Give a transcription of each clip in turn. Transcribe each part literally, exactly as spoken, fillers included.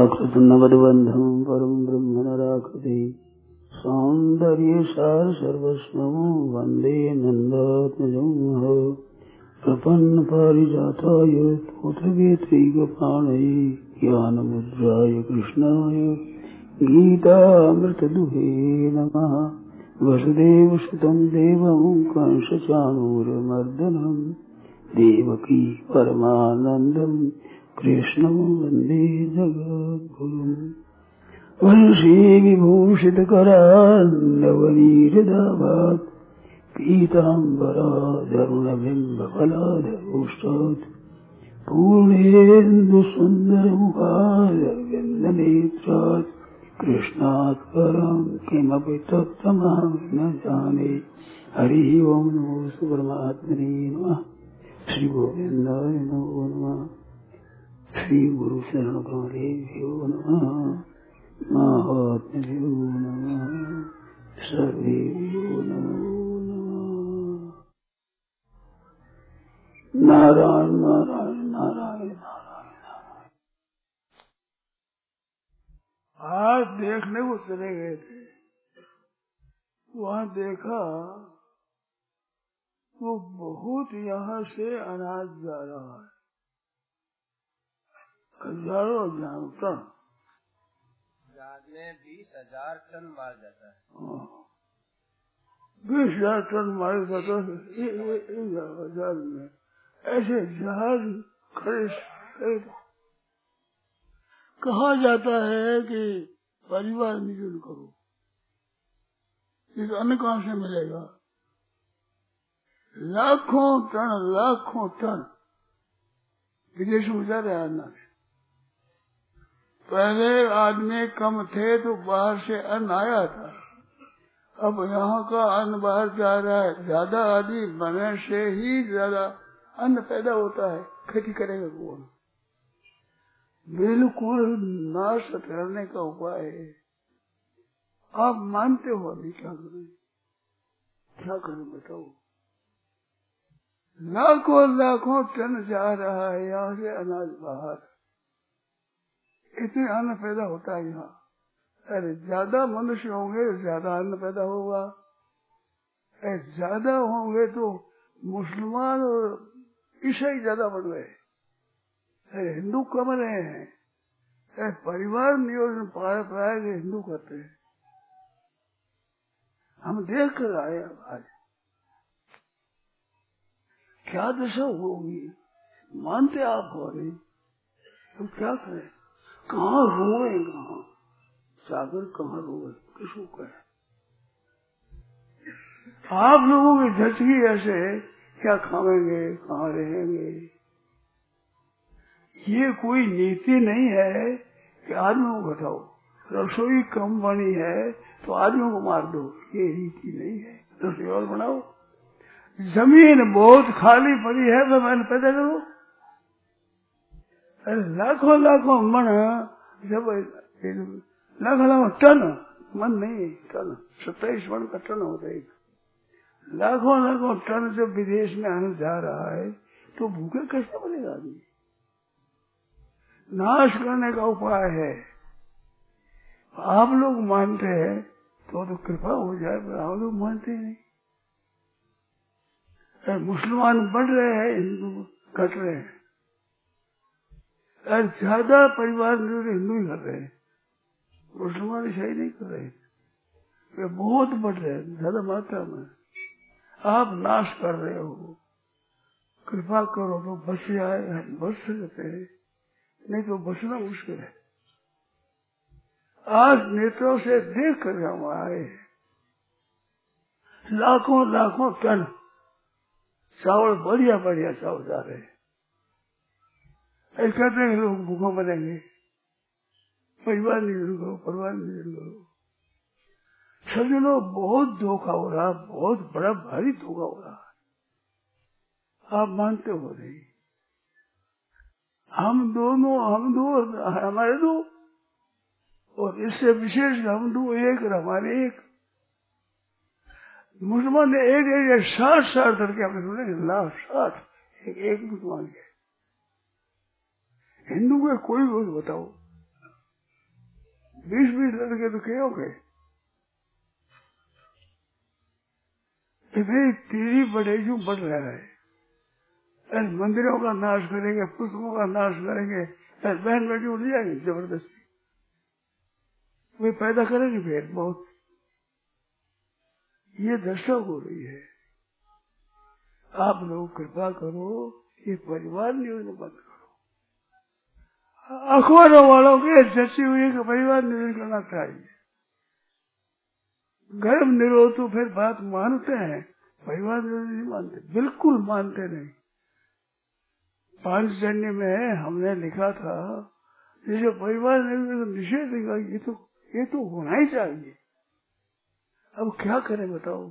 कृतनवद्बन्धं परं ब्रह्म नराकृति सौन्दर्य सार सर्वस्वं वन्दे नन्दात्मजं प्रपन्न पारिजाताय पुत्रवेत्रैकपाणये ज्ञानमुद्राय कृष्णाय गीतामृतदुहे नमः। वसुदेवसुतं देवं कंसचाणूरमर्दनं देवकी परमानन्दं कृष्णं वन्दे जगद्गुरुम्। वंशी विभूषितकरान्नवनीरदाभात् पीताम्बराधरुणबिम्बफलाधरोष्टात् पूर्णेन्दुसुन्दरमुखारविन्दनेत्रात् कृष्णात् परं किमपि तत्त्वमहं न जाने। हरिः ओं नमो परमात्मने नमः। श्री गोविन्दाय नमो नमः। श्री गुरु शरण कमलेभ्यो नमः। महात्म्यो नमः। सर्वेभ्यो नमो नमः। नारायण नारायण नारायण नारायण। आज देखने को चले गए थे, वहाँ देखा वो बहुत यहाँ से अनाज जा रहा है, हजारों हजार टन। में बीस हजार टन माल जाता है। बीस हजार टन माल जाता है हजार में। ऐसे जहाज खड़े कहा जाता है कि परिवार नियोजन करो, इस अन्न कहाँ से मिलेगा? लाखों टन लाखों टन विदेश में जा रहे अन्न से। पहले आदमी कम थे तो बाहर से अन्न आया था, अब यहाँ का अन्न बाहर जा रहा है। ज्यादा आदमी बनने से ही ज्यादा अन्न पैदा होता है। खेती करेगा कौन? बिल्कुल नाश करने का उपाय है। आप मानते हो अभी क्या करें? क्या करें बताओ? लाखों लाखों टन जा रहा है यहाँ से अनाज बाहर। इतने अन्न पैदा होता है यहाँ। अरे ज्यादा मनुष्य होंगे ज्यादा अन्न पैदा होगा। अरे ज्यादा होंगे तो मुसलमान और ईसाई ज्यादा बढ़ गए। अरे हिंदू कम रहे हैं। अरे परिवार नियोजन पाया पाया के हिंदू करते हैं। हम देख कर आए आज क्या दशा होगी। मानते आप हो नहीं तो क्या करें? कहाँ रोए, कहाँ सागर, कहाँ रोए, किसको कहे? आप लोगों की झचकी ऐसे क्या खाएंगे, कहाँ रहेंगे? ये कोई नीति नहीं है कि आदमियों को घटाओ। रसोई कम बनी है तो आदमियों को मार दो, ये नीति नहीं है। रसोई और बनाओ। जमीन बहुत खाली पड़ी है तो मैंने पैदा करो। लाखों लाखों मन, जब लाखों लाखों टन, मन नहीं टन, सत्ताईस मन का टन होता है। लाखों लाखों टन जब विदेश में अन्न जा रहा है तो भूखे कैसे बनेगा आदमी? नाश करने का उपाय है। आप लोग मानते हैं तो तो कृपा हो जाए, पर आप लोग मानते नहीं। मुसलमान बढ़ रहे हैं, हिंदू घट रहे हैं। और ज्यादा परिवार हिंदू ही कर रहे हैं, मुसलमान ईसाई नहीं कर रहे। वे बहुत बढ़ रहे हैं ज्यादा मात्रा में। आप नाश कर रहे हो। कृपा करो तो बच जाए। हम बच सकते हैं, नहीं तो बचना मुश्किल है। आज नेत्रों से देख कर हम आए। लाखों लाखों टन चावल, बढ़िया बढ़िया चावल जा रहे हैं। ऐसे कहते हैं लोग भूखों बनेंगे। परिवार नहीं करो, परिवार नहीं करो। सज्जनों, बहुत धोखा हो रहा, बहुत बड़ा भारी धोखा हो रहा। आप मानते हो नहीं? हम दोनों, हम दो, हमारे दो, और इससे विशेष हम दो एक और हमारे एक। मुसलमान ने एक एक साठ साठ करके आपने सुने, लाख साठ एक एक मुसलमान के। हिंदू के कोई रोज बताओ, बीस बीस लड़के तो क्या हो गए। इतनी तेजी बढ़े जो बढ़ रहा है। अरे मंदिरों का नाश करेंगे, पुस्तकों का नाश करेंगे, अरे बहन बेटी उठ जाएंगे जबरदस्ती, वे पैदा करेंगे फिर बहुत। ये दशा हो रही है। आप लोग कृपा करो, ये परिवार नियोजन बंद करो। अखबारों वालों के जची हुई का परिवार नियोजन करना चाहिए। गर्भ निरोध तो फिर बात मानते हैं, परिवार नियोजन नहीं मानते, बिल्कुल मानते नहीं। पांचजन्य में हमने लिखा था ये जो परिवार नियोजन निषेध है, ये तो ये तो होना ही चाहिए। अब क्या करें बताओ।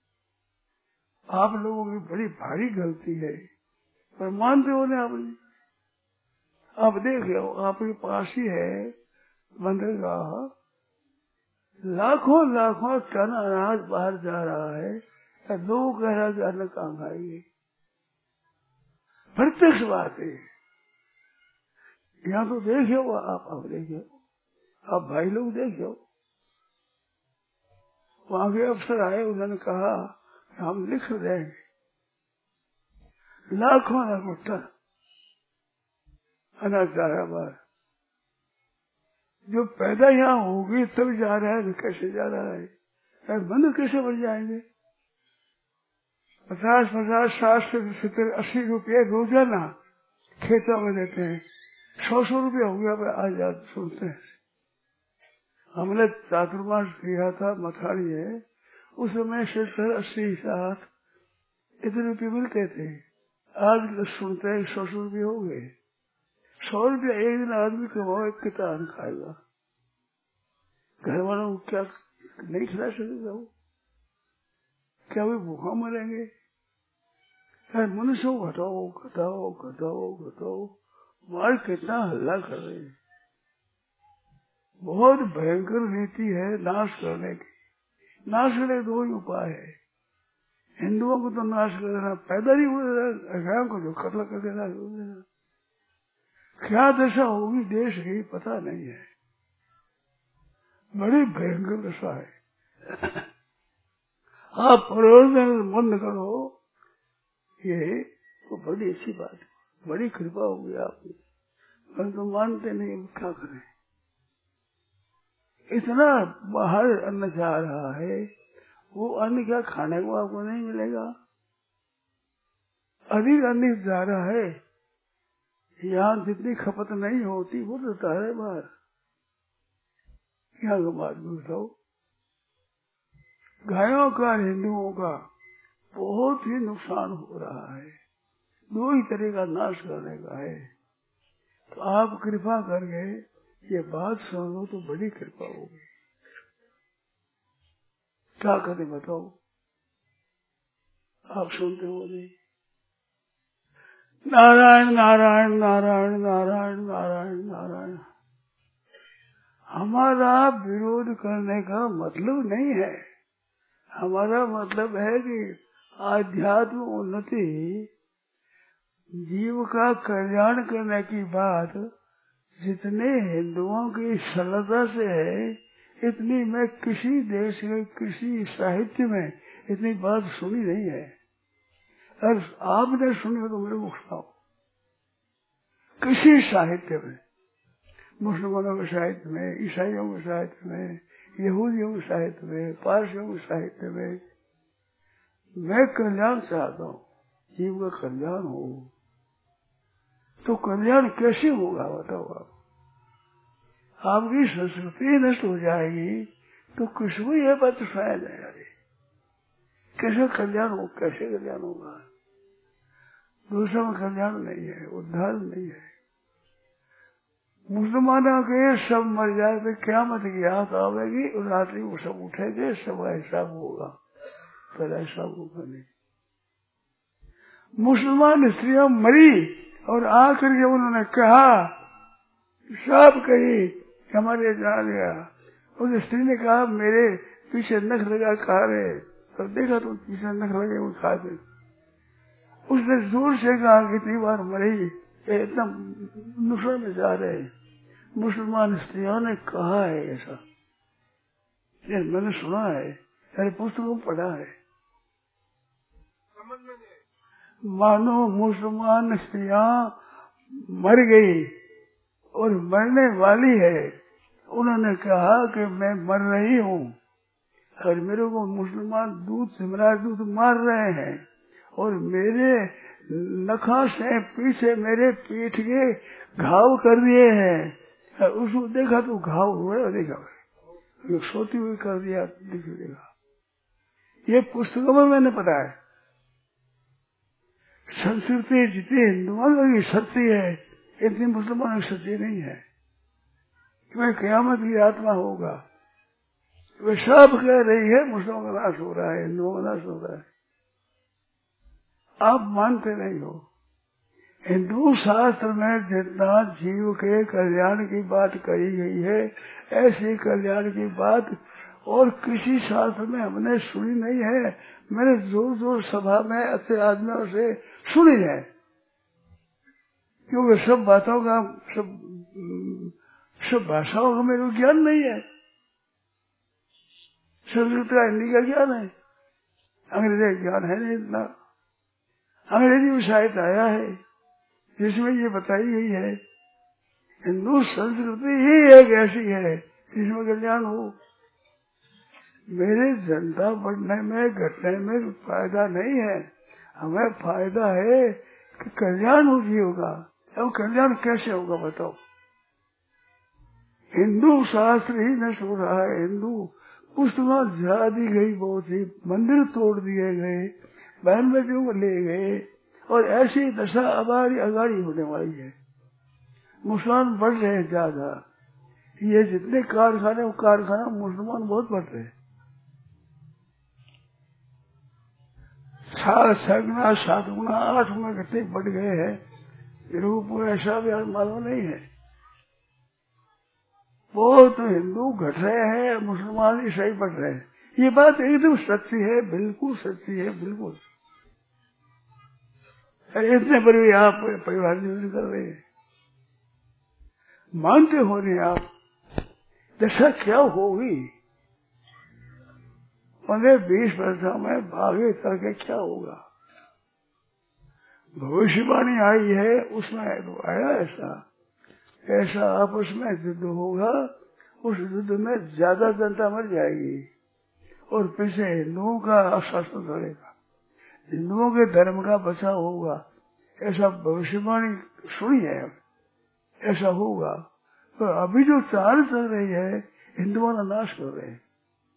आप लोगों की बड़ी भारी गलती है, पर मानते हो ना आपने। आप देख रहे हो, आपके पास ही है बंदरगाह, लाखों लाखों टन अनाज बाहर जा रहा है, लोग कह रहा कि अन्न कहाँ खाएंगे। प्रत्यक्ष बात है। यहाँ तो देखे हो आप, आप देखे हो, आप भाई लोग देखे हो। वहां के अफसर आए, उन्होंने कहा हम लिख देंगे लाखों लाखों टन अनाज जा रहा बाहर, जो पैदा यहाँ होगी तब जा रहा है, कैसे जा रहा है, बंद कैसे बढ़ जाएंगे। पचास पचास साठ सत्तर अस्सी रुपये रोजाना खेतों में देते हैं, सौ सौ रुपये हो गया। आज आज सुनते हैं, हमने चातुर्मास किया था मथाड़ी है, उस समय सत्तर अस्सी साठ इतने रुपये मिलते थे। आज सुनते हैं सौ सौ रुपये हो गए। सौ रुपया एक दिन आदमी कमाओ, कितना अन्न खाएगा। घर वालों को क्या नहीं खिला सकेगा वो, क्या वे भूखा मरेंगे। मनुष्य को घटाओ घटाओ घटाओ घटाओ, मार कितना हल्ला कर रहे हैं। बहुत भयंकर नीति है नाश करने की। नाश करने दो ही उपाय है। हिंदुओं को तो नाश कर देना, पैदा नहीं हो देना, को जो कत्ल कर देना, क्या दशा होगी देश की पता नहीं है। बड़ी भयंकर दशा है। आप प्रयोजन बंद करो, ये तो बड़ी अच्छी बात है, बड़ी कृपा होगी आपकी। पर तो मानते नहीं, क्या करें। इतना बाहर अन्न जा रहा है, वो अन्न क्या खाने को आपको नहीं मिलेगा। अधिक अन्न जा रहा है, यहाँ जितनी खपत नहीं होती वो तो है बाहर। क्या बात बताओ। गायों का, हिंदुओं का बहुत ही नुकसान हो रहा है। दो ही तरह का नाश करने का है। तो आप कृपा करके ये बात सुन लो तो बड़ी कृपा होगी। क्या करें बताओ, आप सुनते हो नहीं। नारायण नारायण नारायण नारायण नारायण नारायण। हमारा विरोध करने का मतलब नहीं है। हमारा मतलब है कि आध्यात्म उन्नति, जीव का कल्याण करने की बात जितने हिंदुओं की सरलता से है, इतनी मैं किसी देश के किसी साहित्य में इतनी बात सुनी नहीं है। और आपने सुनी तो मेरे को सुनाओ। किसी साहित्य में, मुसलमानों के साहित्य में, ईसाइयों के साहित्य में, यहूदियों के साहित्य में, पारसियों के साहित्य में, मैं कल्याण चाहता हूँ, जीव का कल्याण हो। तो कल्याण कैसे होगा बताओ आप। आपकी संस्कृति नष्ट हो जाएगी तो किसको यह बात सुनाया जाएगा। कैसे कल्याण हो, कैसे कल्याण होगा। दूसरा में कल्याण नहीं है, उद्धार नहीं है। मुसलमानों के सब मर जाए तो क़यामत की याद आवेगी और रात्रि वो सब उठेंगे, सब हिसाब होगा। पहला हिसाब होगा नहीं। मुसलमान स्त्रियां मरी और आकर के उन्होंने कहा, सब कही हमारे जा गया। उस स्त्री ने कहा मेरे पीछे नख लगा खा रहे, तो देखा तो पीछे नख लगे वो खा दे। उसने जोर से कहा कितनी बार मरी, इतना नुकसान में जा रहे। मुसलमान स्त्रियों ने कहा है ऐसा, ये मैंने सुना है, मेरे पुस्तकों में पढ़ा है। मानो मुसलमान स्त्रियां मर गई और मरने वाली है, उन्होंने कहा कि मैं मर रही हूँ और मेरे को मुसलमान दूध सिमरा दूध मार रहे हैं और मेरे नखा से पीछे मेरे पीठ के घाव कर दिए हैं। उसको देखा तो घाव हुआ, देखा सोती हुई कर दिया, देखा। ये पुस्तकों में मैंने पढ़ा है। संस्कृति जितनी हिंदुओं की सच्ची है इतनी मुसलमानों की सच्ची नहीं है। मैं क़यामत की आत्मा होगा, वे सब कह रही है मुसलमानों का नाश हो रहा है, हिंदुओं का नाश हो रहा है। आप मानते नहीं हो। हिंदू शास्त्र में जितना जीव के कल्याण की बात कही गई है, ऐसी कल्याण की बात और किसी शास्त्र में हमने सुनी नहीं है। मैंने जोर जोर सभा में अच्छे आदमियों से सुनी है, क्योंकि सब बातों का सब सब भाषाओं का मेरे को ज्ञान नहीं है। संस्कृत का हिंदी का ज्ञान है, अंग्रेजी का ज्ञान है नहीं इतना। अंग्रेजी में साहित्य आया है जिसमें ये बताई गई है हिंदू संस्कृति ही एक ऐसी है जिसमें कल्याण हो। मेरे जनता बढ़ने में घटने में फायदा नहीं है, हमें फायदा है कि कल्याण हो जीव का। अब कल्याण कैसे होगा बताओ? हिंदू शास्त्र ही नष्ट हो रहा है। हिंदू पुस्तकें जला दी गई, बहुत ही मंदिर तोड़ दिए गए, बहन बेटियों को ले गए और ऐसी दशा हमारी अगाड़ी होने वाली है। मुसलमान बढ़ रहे हैं ज्यादा, ये जितने कारखाने वो कारखाना मुसलमान बहुत बढ़ रहे हैं। छह गुना सात गुना आठ गुना कितने बढ़ गए हैं, मेरे को पूरा ऐसा भी मालूम नहीं है। वो तो हिंदू घट रहे हैं, मुसलमान ही सही बढ़ रहे हैं। ये बात एकदम सच्ची है, बिल्कुल सच्ची है, बिल्कुल। इतने पर भी आप परिवार जीवन कर रहे हैं, मानते हो नहीं आप। दशा क्या होगी पंद्रह बीस वर्षों में, आगे चल के क्या होगा? भविष्यवाणी आई है, उसमें आया ऐसा ऐसा आपस में युद्ध होगा, उस युद्ध में ज्यादा जनता मर जाएगी और पीछे हिंदुओं का शासन चलेगा, हिंदुओं के धर्म का बचाव होगा। ऐसा भविष्यवाणी सुनी है, ऐसा होगा। तो अभी जो चाल चल रही है, हिंदुओं का नाश कर रहे हैं,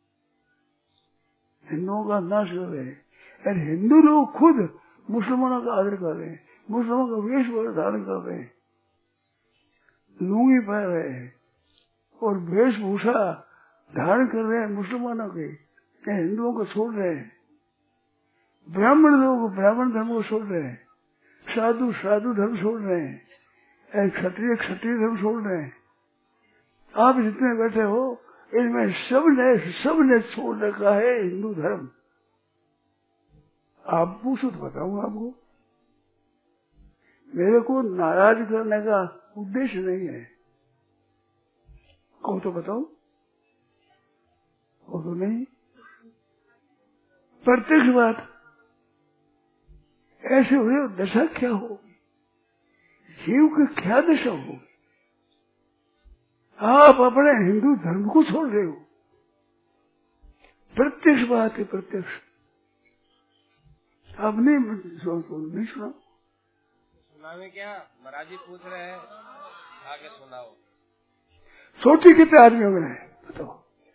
हिंदुओं का नाश कर रहे हैं। और हिंदू लोग खुद मुसलमानों का आदर कर रहे हैं, मुसलमानों का वेशभूषा धारण कर रहे हैं, लुंगी पहन रहे हैं और वेशभूषा धारण कर रहे हैं मुसलमानों के, हिंदुओं को छोड़ रहे हैं। ब्राह्मण लोग ब्राह्मण धर्म को छोड़ रहे हैं, साधु साधु धर्म छोड़ रहे हैं, क्षत्रिय क्षत्रिय धर्म छोड़ रहे हैं। आप जितने बैठे हो इनमें सब ने सब ने छोड़ रखा है हिंदू धर्म। आप पूछो तो बताऊंगा आपको। मेरे को नाराज करने का उद्देश्य नहीं है, कहो तो बताओ, कहो तो नहीं। प्रत्यक्ष बात ऐसे हुए, दशा क्या होगी, जीव की क्या दशा होगी? आप अपने हिंदू धर्म को छोड़ रहे हो, प्रत्यक्ष बात है, प्रत्यक्ष। आप नहीं नहीं सुना सुना में क्या महाराज जी पूछ रहे हैं, आगे सुनाओ। सोटी कितने आदमियों में है बताओ?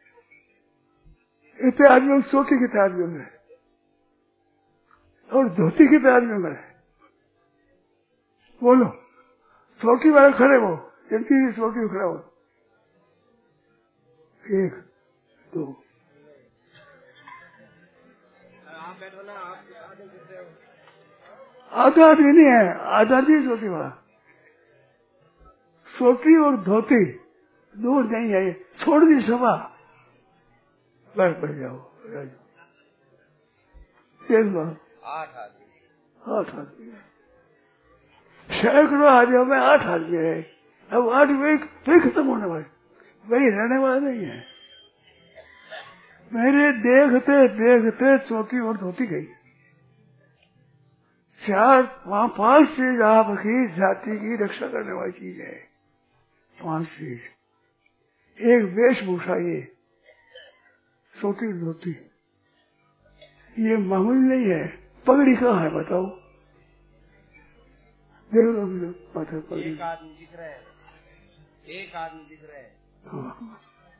इतने आदमियों की सोटी कितने आदमियों में है और धोती कितने आदमियों में है? बोलो। सोटी वाले खड़े हो, जिनकी सोटी खड़ा हो, एक दो, आप बैठो ना, आप आधा आदमी नहीं है, आधा आदमी सोटी वाला। सोटी और धोती दूर नहीं है, छोड़ दी सभा, बैठ बैठ जाओ। देख लो, आठ आदमी आठ आदमी, सैकड़ों आदमियों में आठ आदमी है, अब आज वही वही खत्म होने वाले, वही रहने वाले नहीं है। मेरे देखते देखते चौथी और धोती गई। चार वहां पांच चीज आपकी जाति की रक्षा करने वाली चीज है। पांच चीज, एक वेशभूषा, ये चौथी धोती, ये मामूली नहीं है। पगड़ी कहाँ है बताओ? देख लो माथे पगड़ी। एक आदमी दिख रहे हैं, एक आदमी दिख रहे हैं। हाँ।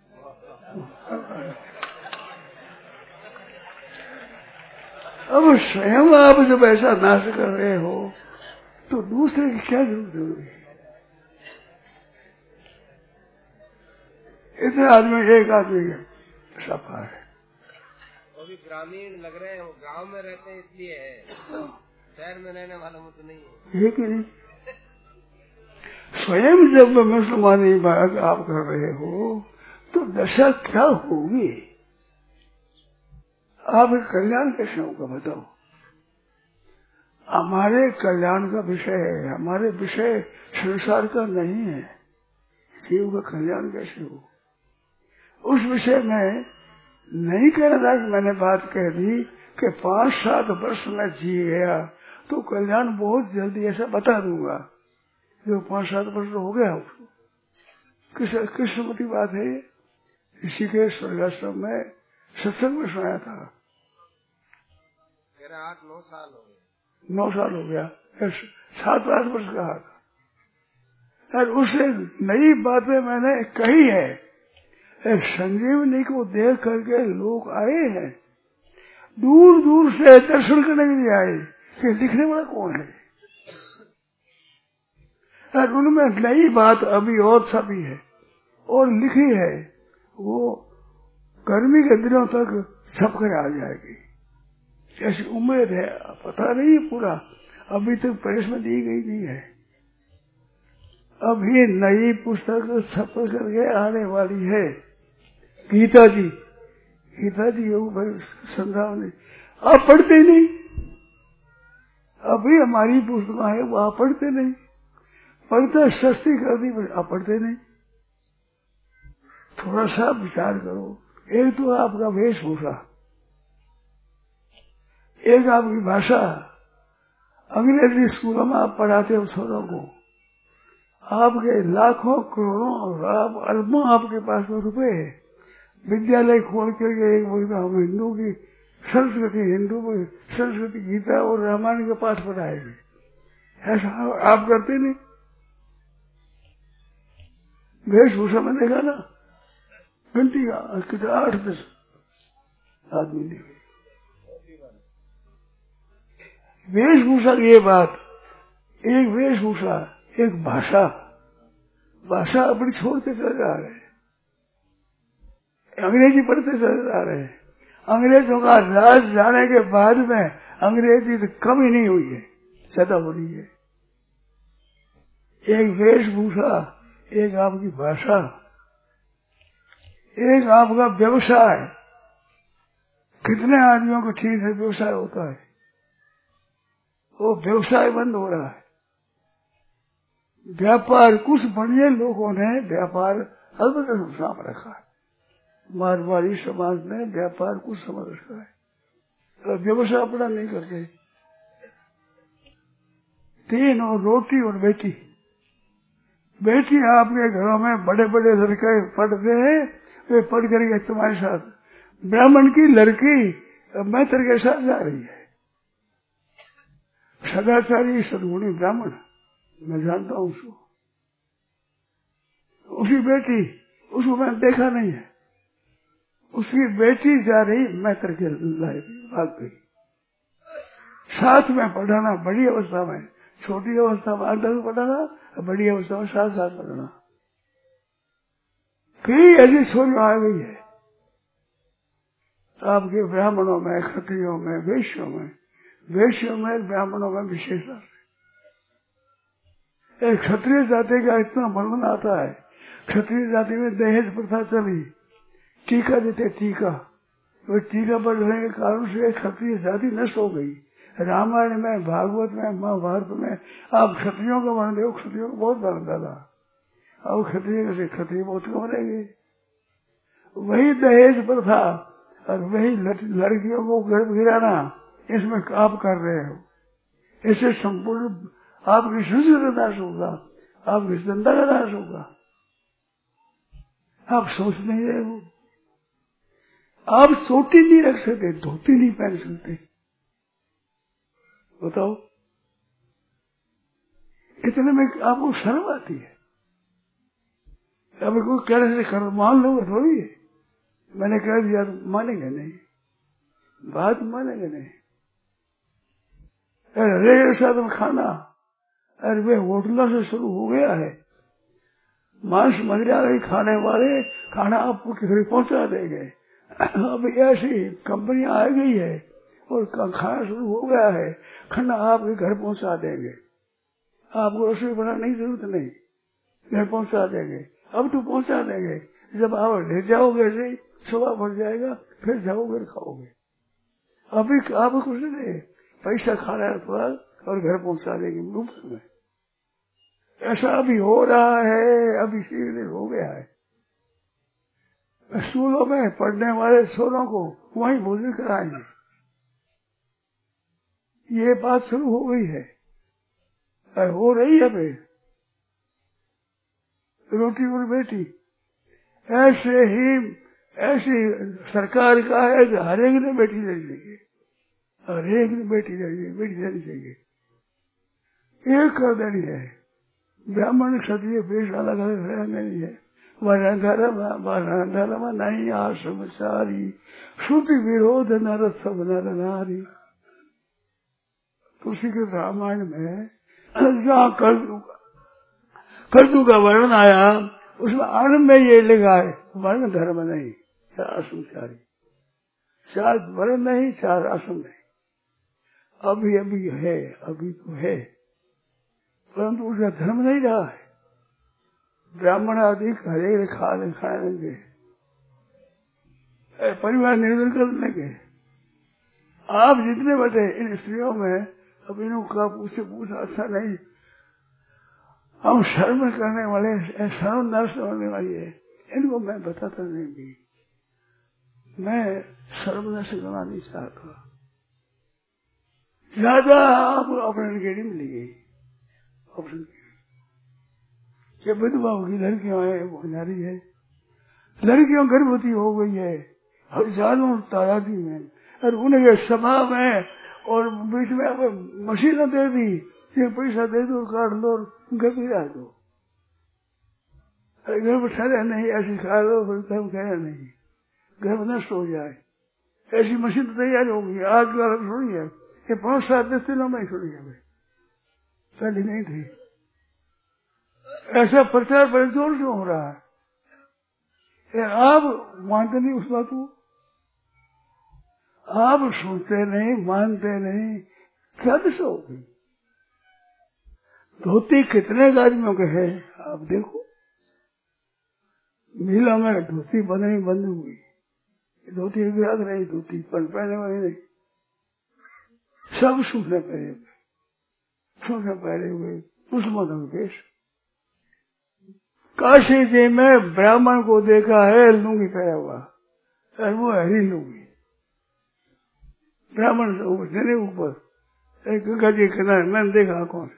अब स्वयं आप जब ऐसा नाश कर रहे हो तो दूसरे की क्या जरूरत है? इतने आदमी, एक आदमी सफा है। वो भी ग्रामीण लग रहे हैं, वो गांव में रहते हैं इसलिए है, शहर में रहने वालों में तो नहीं है। ये कि नहीं? स्वयं जब मुसलमानी बात आप कर रहे हो तो दशा क्या होगी? आप कल्याण कैसे होगा बताओ? हमारे कल्याण का विषय है, हमारे विषय संसार का नहीं है। जीव का कल्याण कैसे हो? उस विषय में नहीं कहना था कि मैंने बात कह दी कि पांच सात वर्ष में जी गया तो कल्याण बहुत जल्दी ऐसा बता दूंगा। जो पांच सात वर्ष हो गया उसको, किस किस्मती बात है ये? इसी के स्वर्गाश्रम में सत्संग में सुनाया था। मेरा आठ नौ साल हो गए। नौ साल हो गया, सात आठ वर्ष का था। और उसे नई बातें मैंने कही है। एक संजीवनी को देख करके लोग आए हैं, दूर दूर से दर्शन करने के लिए आए कि लिखने वाला कौन है। और उनमें नई बात अभी और छपी है और लिखी है, वो गर्मी के दिनों तक छप कर आ जाएगी। ऐसी उम्मीद है, पता नहीं पूरा, अभी तक प्रेस में दी गई नहीं है। अभी नई पुस्तक छप करके आने वाली है। गीता जी, गीता जी योग संध्यावनी आप पढ़ते नहीं। अभी हमारी पुस्तक है वो आप पढ़ते नहीं। पढ़ते सस्ती कर दी, आप पढ़ते नहीं। थोड़ा सा विचार करो। एक तो आपका वेशभूषा, एक आपकी भाषा। अंग्रेजी स्कूलों में आप पढ़ाते हो छोरों को, आपके लाखों करोड़ों अरबों आपके पास रुपए है। विद्यालय खोल करके एक बोलता हम हिंदू की संस्कृति, हिंदू की संस्कृति, गीता और रामायण के पाठ पढ़ाएंगे। ऐसा आप करते नहीं। वेशभूषा में देखा ना, घंटी का कितना आठ दस आदमी नहीं। वेशभूषा की ये बात, एक वेशभूषा, एक भाषा। भाषा अपनी छोड़ के चले जा रहे हैं, अंग्रेजी पढ़ते चले जा रहे हैं। अंग्रेजों का राज जाने के बाद में अंग्रेजी तो कम ही नहीं हुई है, ज्यादा हो रही है। एक वेशभूषा, एक आपकी भाषा, एक आपका व्यवसाय। कितने आदमियों को ठीक है व्यवसाय होता है, वो व्यवसाय बंद हो रहा है। व्यापार, कुछ बढ़िया लोगों ने व्यापार अलग नाम रखा है। मारवाड़ी समाज ने व्यापार कुछ समझ रखा है, व्यवसाय अपना नहीं करते। तीन और रोटी और बेटी। बेटी आपके घरों में बड़े बड़े लड़के पढ़ते हैं, वे पढ़ करके तुम्हारे साथ। ब्राह्मण की लड़की मैत्र के साथ जा रही है, सदाचारी सदगुणी ब्राह्मण, मैं जानता हूँ उसको। उसकी बेटी, उसको मैंने देखा नहीं है, उसकी बेटी जा रही मैत्र के भाग गई। साथ में पढ़ाना, बड़ी अवस्था में, छोटी अवस्था में अंदर पढ़ाना, बड़ी अवस्था में साथ साथ पढ़ाना। कई ऐसी सोच आ गई है आपके ब्राह्मणों में, क्षत्रियों में, वैश्यों में। वैश्यों में, ब्राह्मणों में विशेषता। एक क्षत्रिय जाति का इतना वर्णन आता है। क्षत्रिय जाति में दहेज प्रथा चली, टीका देते टीका, वो टीका बढ़ने के कारण से क्षत्रिय जाति नष्ट हो गई। रामायण में, भागवत में, महाभारत में आप क्षत्रियों का वर्णन देखो, क्षत्रियों को बहुत वर्णन डाला। अब क्षत्रिय से क्षत्रिय बहुत कम रहेंगे। वही दहेज पर था और वही लड़कियों को गर्भ गिराना, इसमें आप कर रहे हो। इससे संपूर्ण आपकी संस्कृति का नाश होगा, आपकी धंधा का नाश होगा। आप सोच नहीं रहे हो। आप चोटी नहीं रख सकते, धोती नहीं पहन सकते, बताओ इतने में आपको शर्म आती है। अब कोई कहने से कर मान लो थोड़ी है। मैंने कह दिया तो मानेंगे नहीं, बात मानेंगे नहीं। अरे साथ में खाना, अरे वे होटलों से शुरू हो गया है। मांस मदिरा गई खाने वाले खाना आपको घर पहुंचा देंगे। अब ऐसी कंपनियां आ गई है और खाना शुरू हो गया है, खाना आपके घर पहुंचा देंगे। आपको रसोई बनाने की जरूरत नहीं, घर पहुंचा देंगे। अब तो पहुंचा देंगे, जब आप ले जाओगे से सुबह भर जाएगा, फिर जाओगे खाओगे। अभी आप कुछ नहीं, पैसा खाना है थोड़ा और घर पहुंचा देंगे मुफ्त में। ऐसा अभी हो रहा है, अभी सीधे हो गया है। स्कूलों में पढ़ने वाले छोरों को वहीं भोजन कराएंगे। ये बात शुरू हो गई है, हो रही है भाई। रोटी और बेटी ऐसे ही, ऐसी सरकार का है कि हर एक ने बेटी लेनी चाहिए, हर एक ने बेटी लेनी बेटी लेनी चाहिए, एक कर देनी है। ब्राह्मण क्षत्रिय पेश अलग अलग रहने नहीं है। वर्ण धर्म वर्ण धर्म नहीं आश्रम सारी, श्रुति विरोध नर सब नर नारी। तुलसी के रामायण में जहाँ कर्जू कर्जू का वर्णन आया, उसमें आनंद में ये लिखा है वर्ण धर्म नहीं आश्रम सारी। चार वर्ण नहीं, चार आश्रम नहीं। अभी अभी है, अभी तो है, परंतु उसका धर्म नहीं रहा है। ब्राह्मण आदि हरे खा खाएंगे, परिवार निर्भर कर लेंगे। आप जितने बटे इन स्त्रियों में, अब इनका पूछे पूछा अच्छा नहीं। हम शर्म करने वाले, शर्म नष्ट होने वाली है, इनको मैं बताता नहीं भी। मैं शर्म नष्ट करना नहीं चाहता। ज्यादा आप अपने गेड़ी में ली गई ऑप्शन के विधवा की लड़कियां हैं, वो नारी है, लड़कियों गर्भवती हो गई है हजारों तादादी में, और उन्हें सभा में और बीच में अब मशीन दे दी, ये पैसा दे दो काट लो घर गिरा दो, घर ठहरे नहीं, ऐसी खा लो घर ठहरे नहीं, घर नष्ट हो जाए। ऐसी मशीन तो तैयार होगी आज कल थोड़ी है, ये पांच सात दस दिनों में छोड़ी है, पहले नहीं थी। ऐसा प्रचार बड़े जोर से हो रहा है। आप मानते नहीं उस बात को, आप सुनते नहीं, मानते नहीं, क्या दिशा होगी। धोती कितने आदमियों के है आप देखो, मीला में धोती बंधनी बंद हुई, धोती विराग नहीं, धोती पन पहने वाली नहीं, सब सूखने पहने हुए, सूखने पहने हुए मुसलमानों के देश। काशी जी में ब्राह्मण को देखा है लुंगी पहना हुआ, और वो हरी लुंगी, ब्राह्मण से ऊपर ऊपर एक गंगा जी किनारे मैंने देखा कौन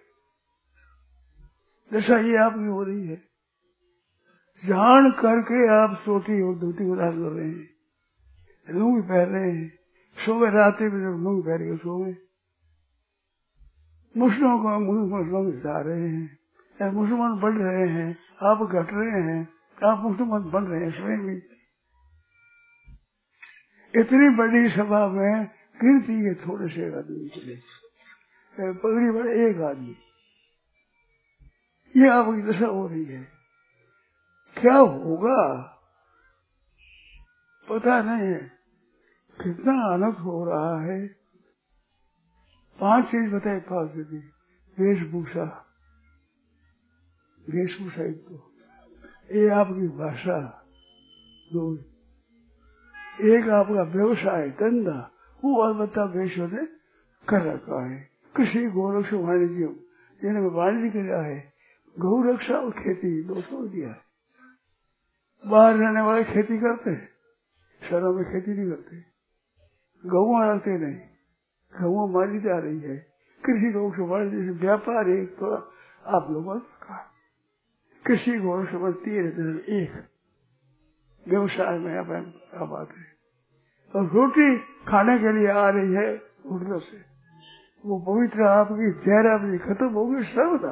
दशा ये आपकी हो रही है। जान करके आप सोटी और धोती उतार कर रहे हैं, लुंगी पहन रहे हैं, सोवे रात्रि में जब लुंगी पहन के सोवे, मुस्लिमों को मुस्लिम जा रहे हैं, मुसलमान बढ़ रहे हैं, आप घट रहे हैं, आप मुसलमान बन रहे हैं स्वयं भी। इतनी बड़ी सभा में गिनती है थोड़े से आदमी के लिए, पगड़ी बड़े एक आदमी, ये आपकी दशा हो रही है। क्या होगा पता नहीं है, कितना आनंद हो रहा है। पांच चीज बताए पास दी, वेशभूषा, वेशभूषा एक तो, ये आपकी भाषा दो, एक आपका व्यवसाय धंधा, वो अलबत्ता वेश ने कर रखा है। किसी गोरक्ष वाणिज्य जिन्होंने वाणिज्य किया है, गौ रक्षा और खेती दो सौ दिया है। बाहर रहने वाले खेती करते हैं, शहरों में खेती नहीं करते। गऊ रखते नहीं, गऊ मारी जा रही है। कृषि लोग से जैसे व्यापार एक तो आप लोगों का कृषि को समझती है एक व्यवसाय में आप आते हैं। और रोटी खाने के लिए आ रही है होटलों से, वो पवित्र आपकी चेहरा भी खत्म हो गई सर्वदा।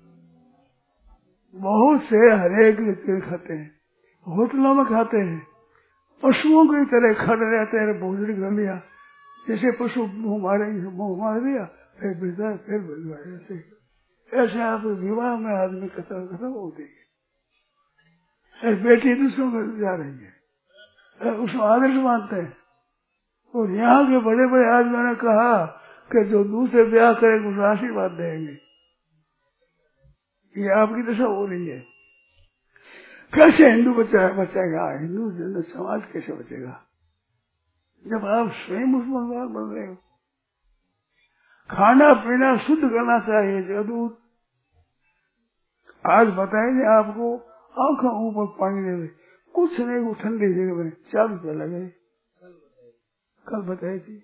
बहुत से हरेक खाते हैं, होटलों में खाते हैं, पशुओं की तरह खड़े रहते हैं भोजन कर लिया। जैसे पशु मुंह मारे मुंह मार दिया फिर बिजदा फिर बिजवाए। ऐसे आप विवाह में आदमी खत्म खत्म हो देंगे। बेटी दूसरों में जा रही है, उसको आदर्श मानते हैं। और यहाँ के बड़े बड़े आदमियों ने कहा कि जो दूसरे ब्याह करेंगे उसको आशीर्वाद देंगे। ये आपकी दशा हो रही है। कैसे हिंदू बचा बचेगा? हिंदू जन समाज कैसे बचेगा जब आप स्वयं मुसलमान बन रहे हो? खाना पीना शुद्ध करना चाहिए। जदूत आज बताएंगे आपको, आंखों ऊपर पानी दे, कुछ नहीं, वो ठंडी जगह में चार रुपया लगे, कल बताई थी।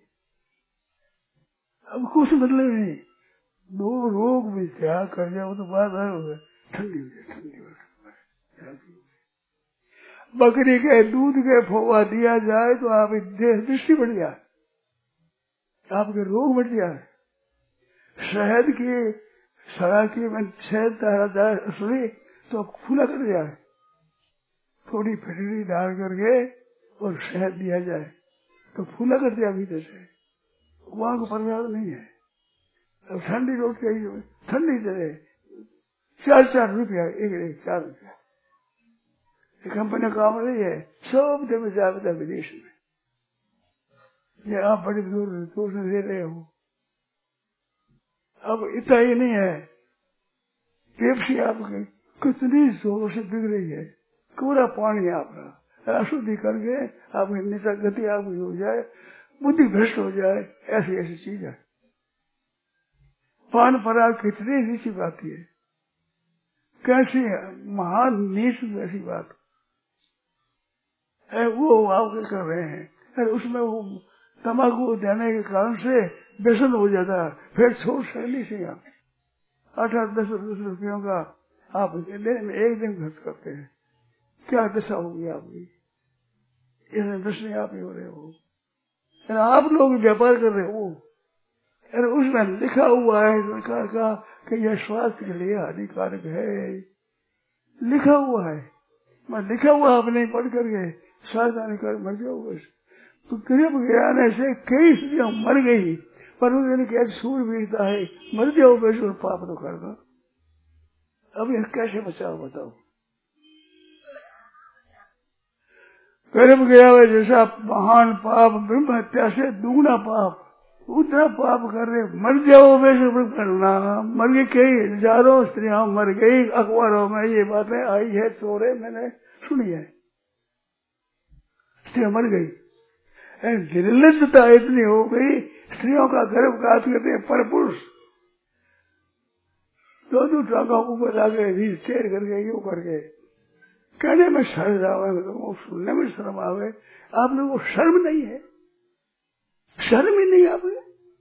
अब कुछ मतलब नहीं, दो रोग में त्याग कर जाओ तो बात है ठंडी हो जाए, ठंडी हो जाए। बकरी के दूध के फोवा दिया जाए तो आप दृष्टि बढ़ जाए, आपके रोग बढ़ जाए। शहद की सराकी में शहद डाला जाए सुनी तो खुला कर जाए, थोड़ी फिटड़ी डाल करके और शहद दिया जाए तो फूला कर दिया भीतर से, वहां को प्रभाव नहीं है। अब ठंडी रोटी ठंडी जगह चार चार रुपया एक एक चार रुपया कंपनी काम रही है, सब जगह जाता विदेश में। ये आप बड़ी दूर दूर से दे रहे हो। अब इतना ही नहीं है, पेप्सी आपकी कितनी जोर से बिक रही है, पूरा पानी आपका अशुद्धि करके आपकी निशा गति आपकी हो जाए, बुद्धि भ्रष्ट हो जाए, ऐसी ऐसी चीज है। पान पराग कितनी नीची बात है, कैसी महान नीच ऐसी बात है, वो आप कर रहे हैं। अरे उसमें वो तंबाकू देने के कारण से व्यसन हो जाता है, फिर छोड़ सकली से आप आठ आठ दस दस रुपयों का आप दिन में एक दिन खर्च करते हैं। क्या दशा होगी आपकी? इसमें दशा आप ही हो रहे हो, आप लोग व्यापार कर रहे हो। अरे उसमें लिखा हुआ है सरकार का कि यह स्वास्थ्य के लिए हानिकारक है, लिखा हुआ है। मैं लिखा हुआ आप नहीं पढ़ करके स्वास्थ्य हानिकारक मर जाओगे। तो गरीब गिराने से कई स्त्रियां मर गई, पर उन्होंने क्या सूर बीता है, मर जाओ बेशुर पाप तो करना। अब यह कैसे बचाओ बताओ? गर्भ गया हुआ जैसा महान पाप ब्रह्म हत्या से दुगना पाप, उतना पाप कर रहे, मर जाओ बेशुर करना। मर गई, कई हजारों स्त्रियां मर गई, अखबारों में ये बातें आई है, चोरे मैंने सुनी है, स्त्रियां मर गई। निर्लज्जता इतनी हो गई, स्त्रियों का गर्भघात करते हैं पर पुरुष, दो दो टाका ऊपर लाके भी चेर करके यू करके कहने में शर्म आवे, तो सुनने में शर्म आवे। आप लोगों को शर्म नहीं है, शर्म ही नहीं आवे,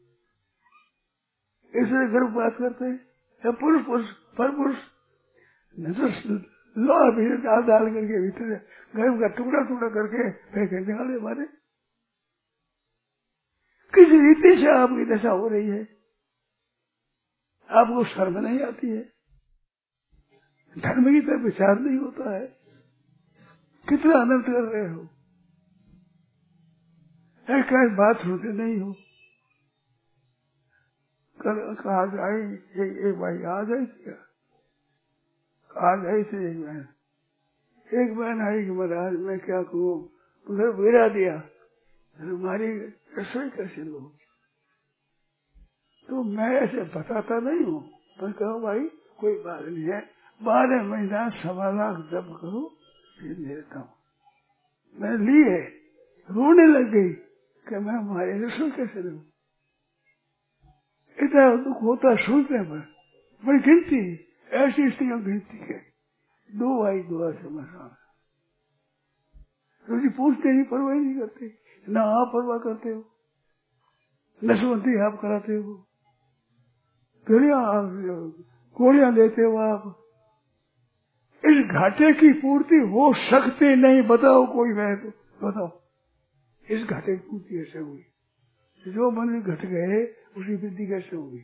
इसलिए गर्भघात करते हैं। पुरुष पुरुष पर पुरुष लोहा भी डाल डाल करके भीतर गर्भ का टुकड़ा टुकड़ा करके फेंक निकाले मारे। किस रीति से आपकी दशा हो रही है? आपको शर्म नहीं आती है, धर्म की तरफ विचार नहीं होता है, कितना अनर्थ कर रहे हो। एक बात सुनते नहीं हो। कल कहा आई एक, एक भाई आज आई थी, आज आई थी एक बहन, एक बहन आई कि महाराज मैं क्या कहूँ, उधर गिरा दिया, हमारी रसोई कैसे लो? तो मैं ऐसे बताता नहीं हूँ, मैं कहूँ भाई कोई बात नहीं है, बारह महीना सवा लाख जब करो फिर देता हूँ। मैंने ली है, रोने लग गई कि मैं हमारी रसोई कैसे लूँ। इतना दुख होता सुनने पर, बड़ी गिनती ऐसी स्थितियां गिनती है, दो आई दो आई समझा तो जी पूछते नहीं, परवाह नहीं करते, ना आप परवाह करते हो, नशवंती आप कराते हो, गोलियां गोलियां देते हो आप। इस घाटे की पूर्ति हो सकती नहीं, बताओ कोई है तो बताओ, इस घाटे की पूर्ति कैसे हुई? जो मन घट गए उसी वृद्धि कैसे होगी?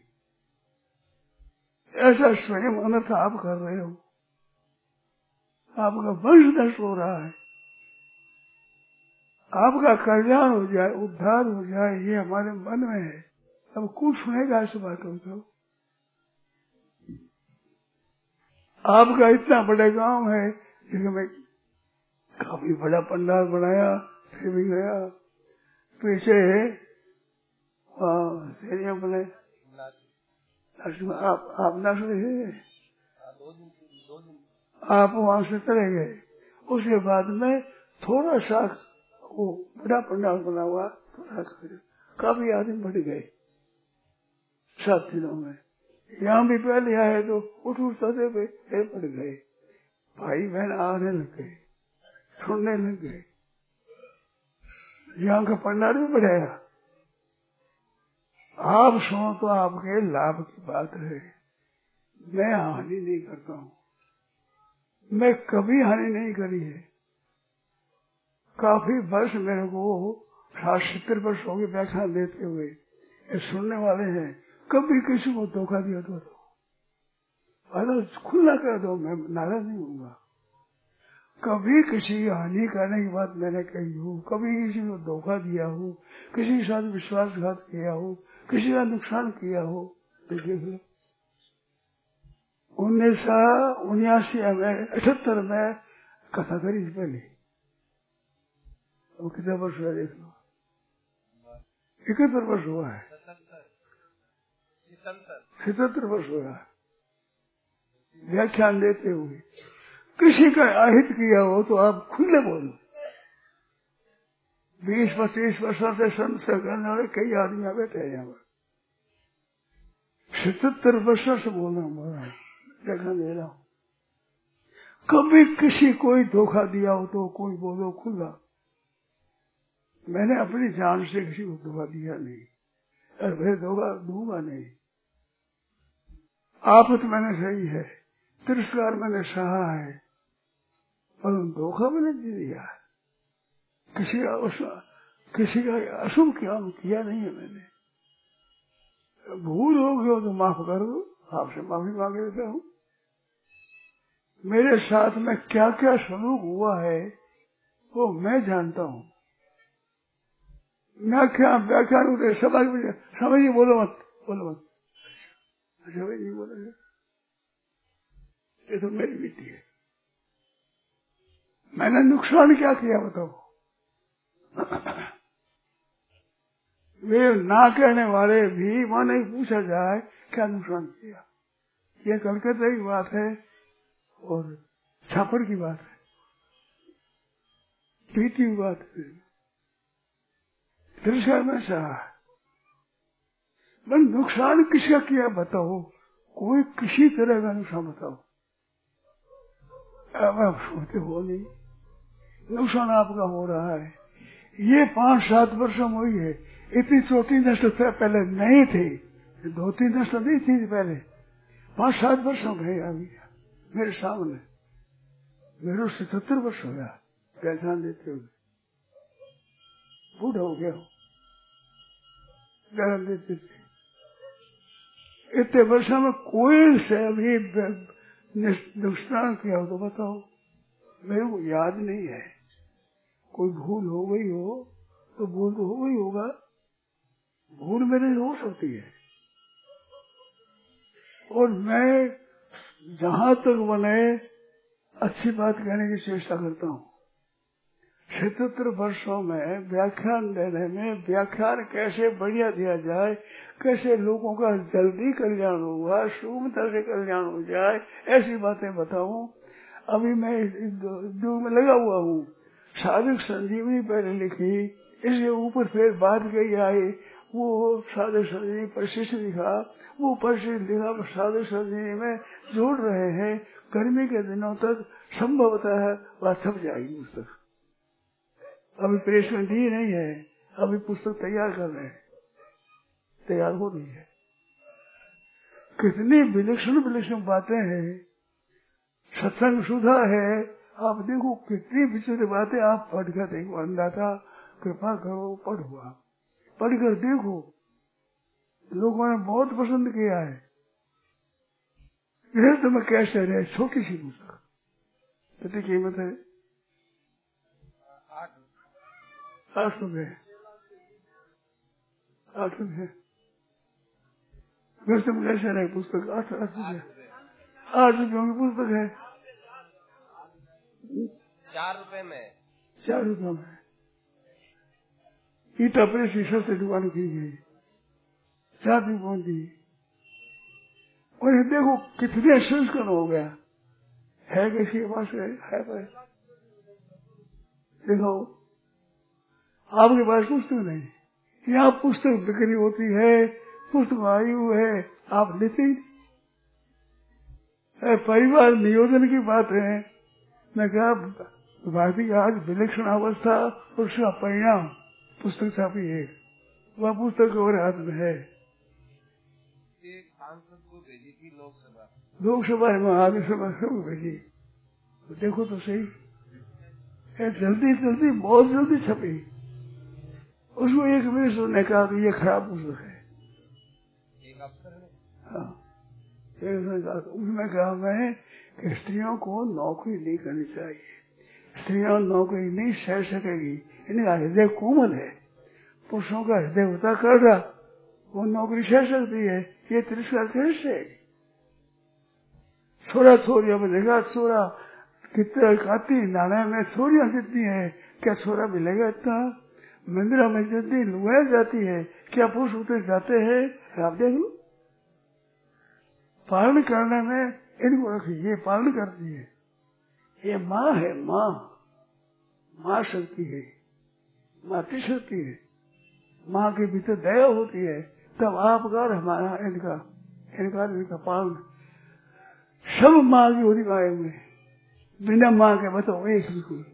ऐसा स्वयं अनर्थ आप कर रहे हो, आपका वंश नष्ट हो रहा है, आपका कल्याण हो जाए, उद्धार हो जाए, ये हमारे मन में है। अब कुछ सुनेगा इस बातों को। आपका इतना बड़ा गांव है, जिसमें काफी बड़ा पंडाल बनाया, फिर भी गया पीछे सेरिया बने। आप आप ना सुने, आप वहां से चले गए। उसके बाद में थोड़ा सा वो बड़ा पंडाल बना हुआ, थोड़ा काफी आदमी बढ़ गए सात दिनों में। यहाँ भी पहले आए तो उठ उठ सदे पे फिर बढ़ गए, भाई बहन आने लग गए, सुनने लग गए। यहाँ का पंडाल भी बढ़ाया। आप सुनो तो आपके लाभ की बात है, मैं हानि नहीं करता हूँ, मैं कभी हानि नहीं करी है। काफी वर्ष मेरे को साठ सत्तर वर्ष हो गए व्याख्यान देते हुए, ये सुनने वाले हैं। कभी किसी को धोखा दिया तो खुला कर दो, मैं नाराज नहीं हूँगा। कभी किसी की हानि करने की बात मैंने कही हो, कभी किसी को धोखा दिया हो, किसी के साथ विश्वासघात किया हो, किसी का नुकसान किया हो। देखिए उन्नीस सौ उन्यासी में अठहत्तर में कथा करी पहले, वो कितना वर्ष हुआ देख लो, इकहत्तर वर्ष हुआ है, सतहत्तर वर्ष हुआ है व्याख्यान देते हुए। किसी का अहित किया हो तो आप खुले बोलो। बीस पच्चीस वर्षों से संशय करने वाले कई आदमी बैठे हैं यहाँ पर, सतहत्तर वर्षों से बोल रहा हूँ, व्याख्यान दे रहा हूँ। कभी किसी कोई धोखा दिया हो तो कोई बोलो खुला, मैंने अपनी जान से किसी को धोखा दिया नहीं, और फिर धोखा दूंगा नहीं। आफत मैंने सही है, तिरस्कार मैंने सहा है, और धोखा मैंने दे दिया। किसी का उस किसी का अशुभ क्या किया नहीं है मैंने। भूल हो गया तो माफ कर दो, आपसे माफी मांग लेता हूँ। मेरे साथ में क्या क्या सलूक हुआ है वो मैं जानता हूँ। मैं क्या व्याख्यान होते समझ समझिए, बोलो मत बोलो मत, समझ नहीं बोलेंगे, ये तो मेरी मिट्टी है। मैंने नुकसान क्या किया बताओ? वे ना कहने वाले भी वहां नहीं पूछा जाए क्या नुकसान किया। ये कलकत्ता की बात है और छापड़ की बात है, प्रीति की बात है। तिरस्कार में सहा, मन नुकसान किसका किया बताओ? कोई किसी तरह का नुकसान बताओ। अब आप सुनते हो नहीं, नुकसान आपका हो रहा है। ये पांच सात वर्षों में हुई है, इतनी चोटी नष्ट पहले नहीं थी, दो तीन नष्ट नहीं थी पहले, पांच सात वर्षों में अभी मेरे सामने। मेरे सतहत्तर वर्ष हो गया व्याख्यान देते हुए, बूढ़ा हो गया व्याख्यान देते थे। इतने वर्षों में कोई से भी नुकसान किया हो तो बताओ, मेरे को याद नहीं है। कोई भूल हो गई हो तो भूल तो हो गई होगा, भूल मेरे हो सकती है। और मैं जहां तक बने अच्छी बात कहने की चेष्टा करता हूँ। सतहत्तर वर्षों में व्याख्यान देने में, व्याख्यान कैसे बढ़िया दिया जाए, कैसे लोगों का जल्दी कल्याण होगा, सुगमता से कल्याण हो जाए, ऐसी बातें बताऊं। अभी मैं जो में लगा हुआ हूँ, साधक संजीवनी पहले लिखी, इसके ऊपर फिर बात गई आई, वो साधक संजीवनी परिशिष्ट लिखा, वो पर्चे लिखा साधु सर्जनी में जोड़ रहे हैं। गर्मी के दिनों तक संभवतः है वह छप जाएगी पुस्तक। अभी प्रेस में दी नहीं है, अभी पुस्तक तैयार कर रहे हैं, तैयार हो रही है। कितनी विलक्षण विलक्षण बातें हैं, सत्संग सुधा है। आप देखो कितनी विचित्र बातें आप पढ़कर देखो। अंदाता कृपा करो, पढ़ो, आप पढ़कर देखो। लोगों ने बहुत पसंद किया है। गृहस्थ में कैसे रहे, छोटी सी पुस्तक, कितनी कीमत है? आठ रुपये आठ रुपये गृहस्थ में कैसे रहे पुस्तक? आठ आठ रुपये आठ रुपयों की पुस्तक है। चार रुपए में चार रुपये में ईटा अपने शीशे से दुकान की गई, चार रुपयों दी। और ये देखो कितने संस्करण हो गया है, किसी के पास है, है पर देखो आपके पास पुस्तक नहीं, यहाँ पुस्तक बिक्री होती है, पुस्तक आई हुई है, आप लेते ही। परिवार नियोजन की बात है। मैं कहा भारतीय आज विलक्षण अवस्था और उसका परिणाम पुस्तक छापी है, वह पुस्तक और हाथ में है। सांसद को भेजी थी लोकसभा, लोकसभा में राज्यसभा सब भेजी। देखो तो सही, जल्दी जल्दी बहुत जल्दी छपी। उसको एक मिनट ने कहा कि ये खराब पुस्तक है। एक अफसर ने हाँ, उसमें कहा मैं कि स्त्रियों को नौकरी नहीं करनी चाहिए, स्त्रियां नौकरी नहीं सह सकेगी, इनका हृदय कोमल है। पुरुषों का हृदय होता करदा, वो नौकरी सह सकती है, ये तिरस्कार कैसे? छोरा छोरियों में देखा, छोरा कितने काती नाने में छोरियां जितनी है, क्या छोरा मिलेगा इतना? मंदिरों में जितनी लुगाई जाती है, क्या पुरुष उतने जाते हैं? आप देख लो, पालन करने में इनको रखिए, ये पालन करती है। ये माँ है, माँ माँ शक्ति है, मातृ शक्ति है। माँ के भीतर दया होती है, तब आपका और हमारा इनका इनका इनका पालन सब माँ की होती माए में, बिना माँ के बताओ एक भी कोई।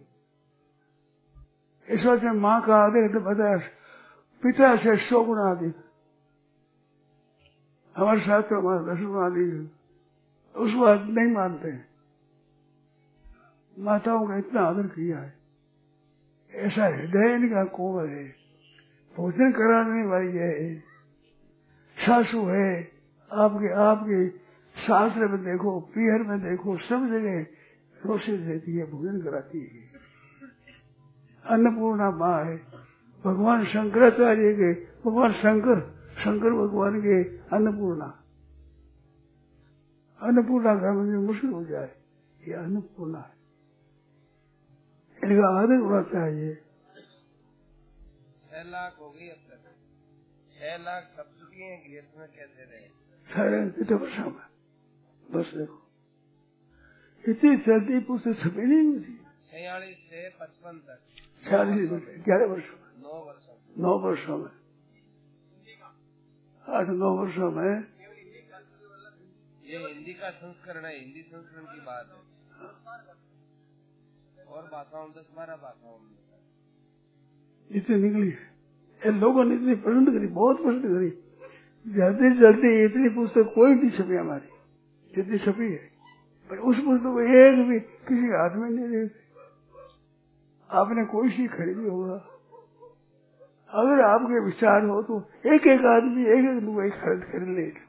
इस वजह माँ का आदर तो बताया पिता से सौ गुना अधिक। हमारे साथ तो हमारा दस गुना अधिक, उसको नहीं मानते। माताओं का इतना आदर किया है, ऐसा हृदय इनका कोमल है। भोजन कराने वाली है, सासू है, आपके आपके शास्त्र में देखो, पीहर में देखो, सब जगह रोशनी देती है, भोजन कराती है। अन्नपूर्णा माँ है। भगवान शंकराचार्य के, भगवान शंकर शंकर भगवान के अन्नपूर्णा। अन्नपूर्णा का मुझे मुश्किल हो जाए, ये अन्नपूर्णा है, इनका आदर होना चाहिए। छह लाख हो गई अब तक, छह लाख सब चुकी है, गृहस्थ में कैसे रहे? सारे कितने वर्षों में, बस देखो इतनी जल्दी पुस्तक छपी नहीं हुई थी। छियालीस से पचपन तक, छियालीस ग्यारह वर्षों में, नौ वर्षों नौ वर्षों में, आठ नौ वर्षों में। ये हिंदी का संस्करण है, हिंदी संस्करण की बात है। और भाषाओं दस बारह भाषाओं में इतनी निकली है, लोगों ने इतनी पसंद करी, बहुत पसंद करी। जल्दी जल्दी इतनी पुस्तक कोई भी छपी हमारी, जितनी छपी है, पर उस पुस्तक को एक भी किसी हाथ में नहीं देते। आपने कोई सी खरीदी होगा, अगर आपके विचार हो तो एक एक आदमी एक एक रुपये खरीद कर ले लो।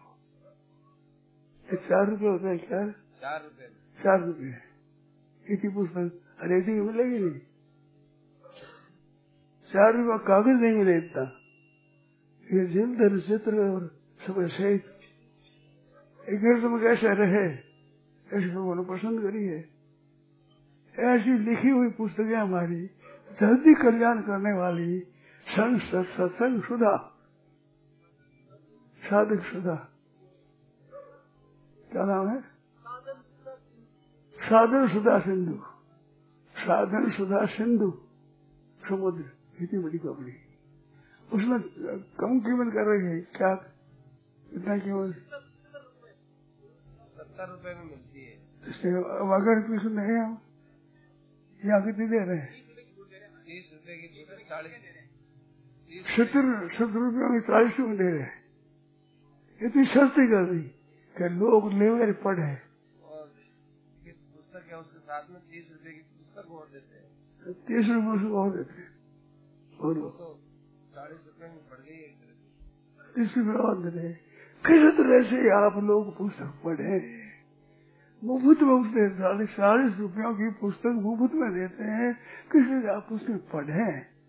चार रुपये होता है क्या? चार रुपये चार रुपये इसी पुस्तक अंग्रेजी की मिलेगी नहीं, चार रुपये कागज नहीं मिले इतना। ये जिल्दर चित्र और सब सहित एक में कैसे रहे, ऐसे लोगों ने पसंद करी है। ऐसी लिखी हुई पुस्तकें हमारी जल्दी कल्याण करने वाली, संग सत्संग सुधा, साधक सुधा, क्या नाम है? साधन सुधा सिंधु, साधन सुधा सिंधु समुद्र, इतनी बड़ी कंपनी, उसमें कम कीमत कर रही है। क्या इतना क्यों? सत्तर रुपए में मिलती है। इसलिए अब अगर कुछ नहीं हम यहाँ कितनी दे रहे हैं? तीस रुपए की पुस्तक चालीस सत्तर सत्तर रुपये में चालीस में दे रहे हैं। इतनी सस्ती कर दी कि लोग ले मेरे पढ़े। और पुस्तक है उसके साथ में तीस रुपए की पुस्तक और देते हैं। तीस रुपये से और देते हैं और तो चालीस रुपए में पड़ गई एक तीस रुपये और देते हैं। किस तरह से आप लोग पुस्तक पढ़े? मुफ्त में उसने चालीस चालीस रुपयों की पुस्तक मुफ्त में देते हैं। किस तरह आप पुस्तक पढ़े?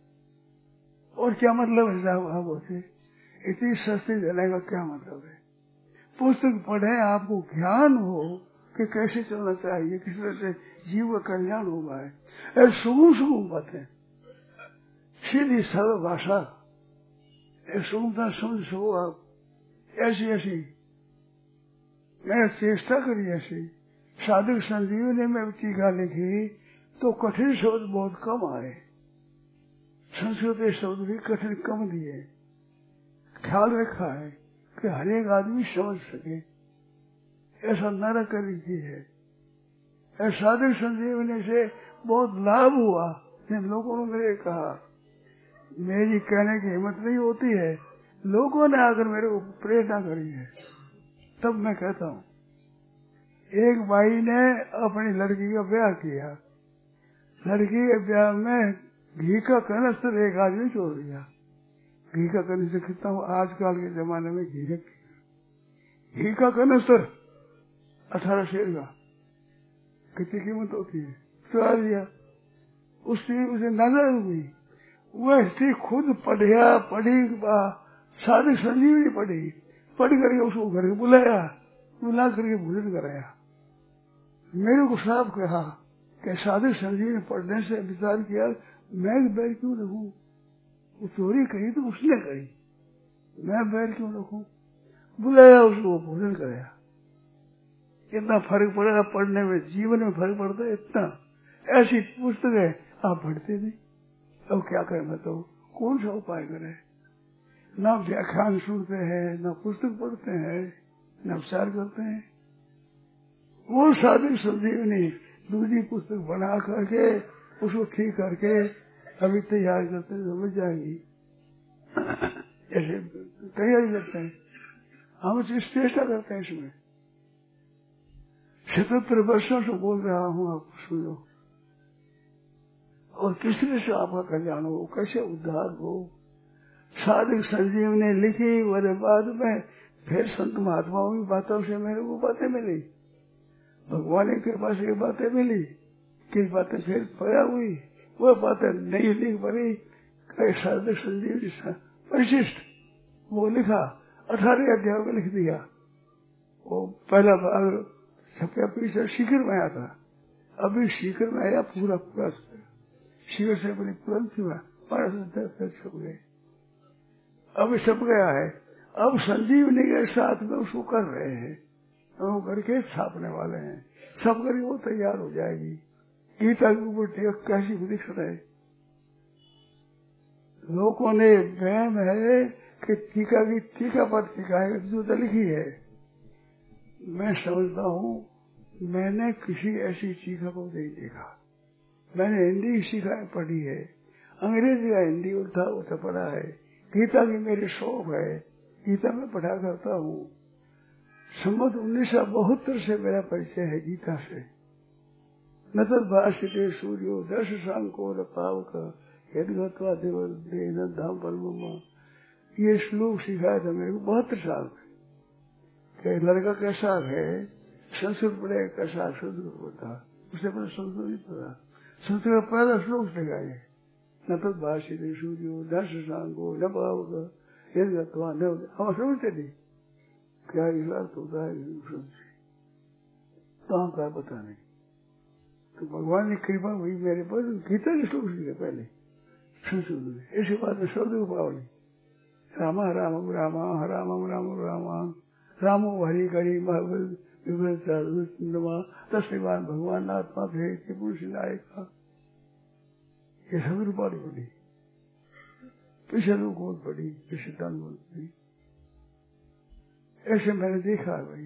और क्या मतलब है साहब? आप होते इतनी सस्ती देने का क्या मतलब है? पुस्तक पढ़े, आपको ज्ञान हो कि कैसे चलना चाहिए, किस तरह से जीव का कल्याण होगा। है सुगम सुगम बातें, सीधी सरल भाषा, एक सुगमता समझ सको आप। ऐसी ऐसी मैंने चेष्टा करी, ऐसी साधक संजीवनी में टीका लिखी तो कठिन शब्द बहुत कम आए, संस्कृत शब्द भी कठिन कम दिए। ख्याल रखा है कि हर एक आदमी समझ सके, ऐसा न रखी की है। साधक संजीवनी से बहुत लाभ हुआ। जिन लोगों ने मेरे कहा, मेरी कहने की हिम्मत नहीं होती है, लोगों ने आकर मेरे को प्रेरणा करी है, तब मैं कहता हूँ। एक भाई ने अपनी लड़की का ब्याह किया, लड़की के ब्याह में घी का कनस्तर एक आदमी छोड़ दिया। घी का कनस्तर कितना हो आजकल के जमाने में? घी घी का कनस्तर अठारह शेर का कितनी कीमत होती है? चुरा दिया। उससे उसे नजर हुई, वह स्त्री खुद पढ़िया पढ़ी साधक संजीवनी पढ़ी, पढ़ करके उसको घर के बुलाया, बुला करके भोजन कराया। मेरे को साहब कहा कि साधक संजीवनी पढ़ने से विचार किया मैं बैर क्यों रखूं? वो चोरी कही तो उसने कही, मैं बैर क्यों रखूं? बुलाया, उसको भोजन कराया। इतना फर्क पड़ेगा पढ़ने में, जीवन में फर्क पड़ता है इतना। ऐसी पुस्तक है आप पढ़ते नहीं। अब क्या करें बताओ, कौन सा उपाय करें? ना व्याख्यान सुनते हैं, ना पुस्तक पढ़ते हैं, ना विचार करते हैं। वो साधक संजीवनी दूसरी पुस्तक बना करके उसको ठीक करके अभी तैयार करते हैं, समझ जाएगी। ऐसे तैयारी करते हैं हम, चेष्टा करते हैं इसमें। सतहत्तर वर्षों से बोल रहा हूँ, आप सुनो। और किस तरह से आपका कल्याण हो, कैसे उद्धार हो। साधक संजीवनी लिखी, मेरे बाद में फिर संत महात्माओं की बातों से मेरे को बातें मिली, भगवान की कृपा से बातें मिली। किस बातें फिर पड़ा हुई, वह बातें नहीं लिख पड़ी। साधक संजीवनी परिशिष्ट वो लिखा, अठारह अध्याय में लिख दिया। वो पहला भाग छपया पीछे शिखर में आया था, अभी शिखर में आया पूरा पूरा। शिखर से बड़ी तुरंत हुआ, छप गए, अब छप गया है। अब संजीवनी के साथ में उसको कर रहे हैं, वो करके छापने वाले हैं। सब करके वो तैयार हो जाएगी। गीता के ऊपर टेक कैसी दिख रहे, लोगों ने वहम है कि टीका की टीका पर टीका है जो तो लिखी है। मैं समझता हूँ मैंने किसी ऐसी टीका को नहीं देखा। मैंने हिंदी की शिकायत पढ़ी है, अंग्रेजी का हिंदी उल्टा उल्टा पढ़ा है। गीता की मेरी शौक है, गीता में पढ़ा करता हूँ। संवत उन्नीस सौ बहत्तर से मेरा परिचय है गीता से। न तो भाषिते सूर्यो दर्श सांको पावक यदगत्वा देव धाम परम, ये श्लोक सिखाया था मेरे को बहत्तर साल में। लड़का कैसा है, संस्कृत पढ़े कैसा संस्कृत पढ़ता, उसे अपना संस्कृत नहीं पढ़ा। संस्कृत पहला श्लोक सिखाए, न तो भाषिते सूर्यो दर्श सांको न पावक यदगत्वा न, हम समझते नहीं क्या अर्थ होता है। कहाँ का पता नहीं। तो भगवान ने कृपा हुई मेरे पर, गीता के श्लोक सीखे पहले संस्कृत में। ऐसी बात में शब्द उपावली, रामा राम रामा राम राम रामा रामो हरि करी तस्वीर भगवान आत्मा भेद के पुरुष नायका, ये सब रूपाली पड़ी, पीछे लोग बहुत पड़ी, सिद्धांत बहुत पड़ी। ऐसे मैंने देखा भाई।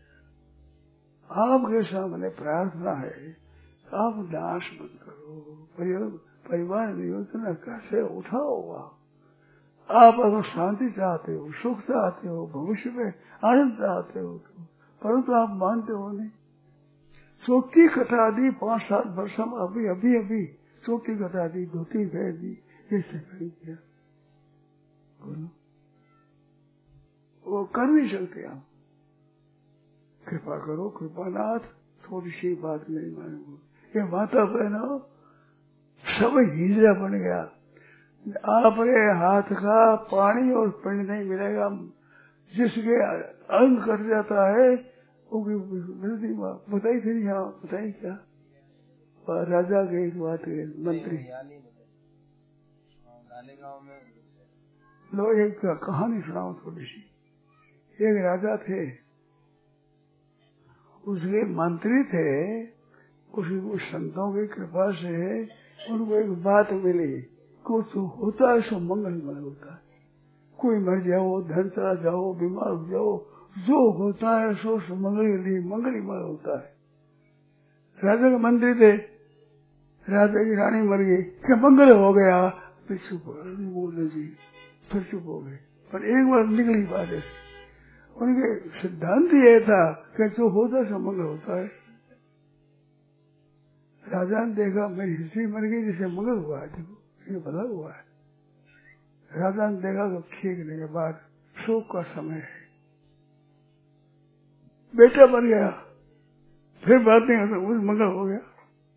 आपके सामने प्रार्थना है, आप नाश मत करो, परिवार नियोजन कैसे उठाओ। आप अगर शांति चाहते हो, सुख चाहते हो, भविष्य में आनंद चाहते हो, तो परंतु आप मानते हो नहीं। चोटी कटा दी पांच सात वर्ष में, अभी अभी अभी चोटी कटा दी, धोती फेर दी, कैसे नहीं किया? बोलो, वो कर नहीं सकते आप। कृपा करो कृपानाथ, थोड़ी सी बात नहीं मानूंगा। ये माता बहनों सब हिजरा बन गया। आपके हाथ का पानी और पिंड नहीं मिलेगा। जिसके अंग कट जाता है वो मिलती बात बताई थी। यहाँ बताई क्या? राजा के एक बात है, मंत्री लो एक कहानी सुनाओ थोड़ी सी। एक राजा थे, उसके मंत्री थे, उसकी संतों की कृपा से उनको एक बात मिली, कुछ होता है सो मंगलमय होता है। कोई मर जाओ, धन चला जाओ, बीमार हो जाओ, जो होता है सो मंगली मंगलीमय होता है। राजा के मंत्री थे, राजा की रानी मर गई, क्या मंगल हो गया? फिर चुप बोले जी, फिर चुप हो गए। पर एक बार निकली बात है, उनके सिद्धांत ये था कि जो होता सो मंगल होता है। राजा ने देखा मेरी हिस्ट्री मर गई, जिसे मंगल हुआ है, देखो ये भला हुआ है। राजा ने देखा कि खींचने के बाद शोक का समय है, बेटा मर गया, फिर बात नहीं होता, मुझे मंगल हो गया।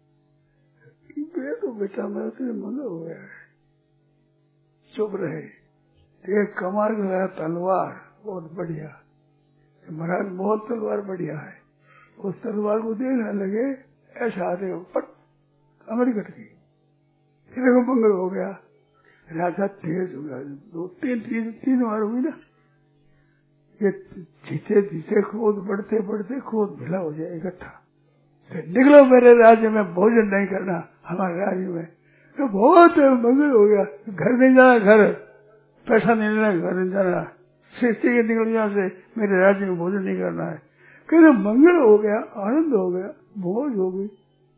तो बेटा मेरा तो मंगल हो गया है, चुप रहे। एक कमाल का तलवार बहुत बढ़िया, महाराज बहुत तलवार बढ़िया है। उस तलवार को देखने लगे, ऐसा आते पट कमर कट गई, फिर मंगल हो गया। राजा तेज हो गया, दो तीन तीन तीन बार हुई ना। ये जीते जीते क्रोध बढ़ते बढ़ते क्रोध भिला हो जाए इकट्ठा। निकलो मेरे राज्य में, भोजन नहीं करना हमारे राज्य में। तो बहुत मंगल हो गया, घर नहीं जाना, घर पैसा नहीं लेना, घर नहीं जाना, सृष्टि के निकल यहाँ से, मेरे राज्य में भोजन नहीं करना है। कहते मंगल हो गया, आनंद हो गया, भोज हो गई,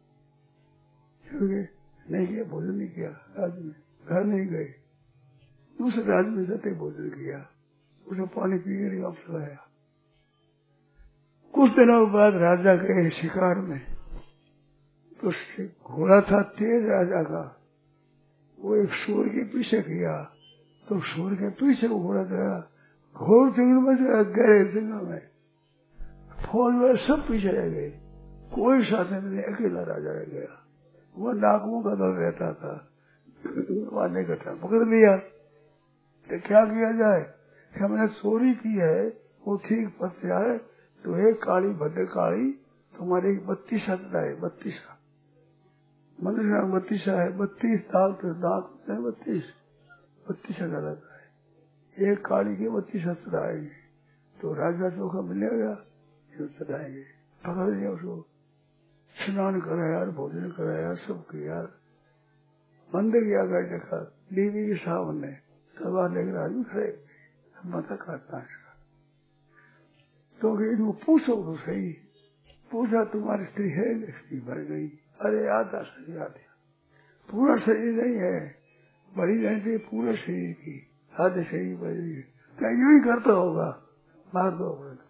नहीं किया, भोजन नहीं किया राज्य में, घर नहीं गए, दूसरे राज्य में जाते भोजन किया, उसने पानी पी के वापस लाया। कुछ दिनों के बाद राजा गए शिकार में, तो घोड़ा था तेज राजा का, वो एक सूर के पीछे गया, तो सूर के पीछे वो घोड़ा गया, घोर जंगल में गहरे जंगल में, फौज में सब पीछे रह गए, कोई साथ नहीं, अकेला राजा रह गया। वो डाकुओं का दल रहता था, मारने का था, पकड़ लिया। तो क्या किया जाए? हमने चोरी की है, वो ठीक पद से आए तो एक काली भद्र काली तुम्हारे बत्तीस हत्या है, बत्तीस मनुष्य बत्तीस है, बत्तीस दांत दांत है, बत्तीस बत्तीस हत्या रहता है, एक काली के बत्तीस हत्या आएंगे। तो राजा चौका मिलेगा, सदाएंगे, पकड़ लिया उसको, स्नान कराया, भोजन कराया, सब किया, मंदिर गया, गए देखा बीवी के सामने तलवार लेकर आदमी खड़े, माता काटना है। तो इनको पूछो तो सही, पूछा तुम्हारी स्त्री है? स्त्री भर गई, अरे याद आ सही याद है, पूरा शरीर नहीं है, बड़ी रहने से पूरे शरीर की आधे शरीर बड़ी है, क्या यूं ही करता होगा, मार दो।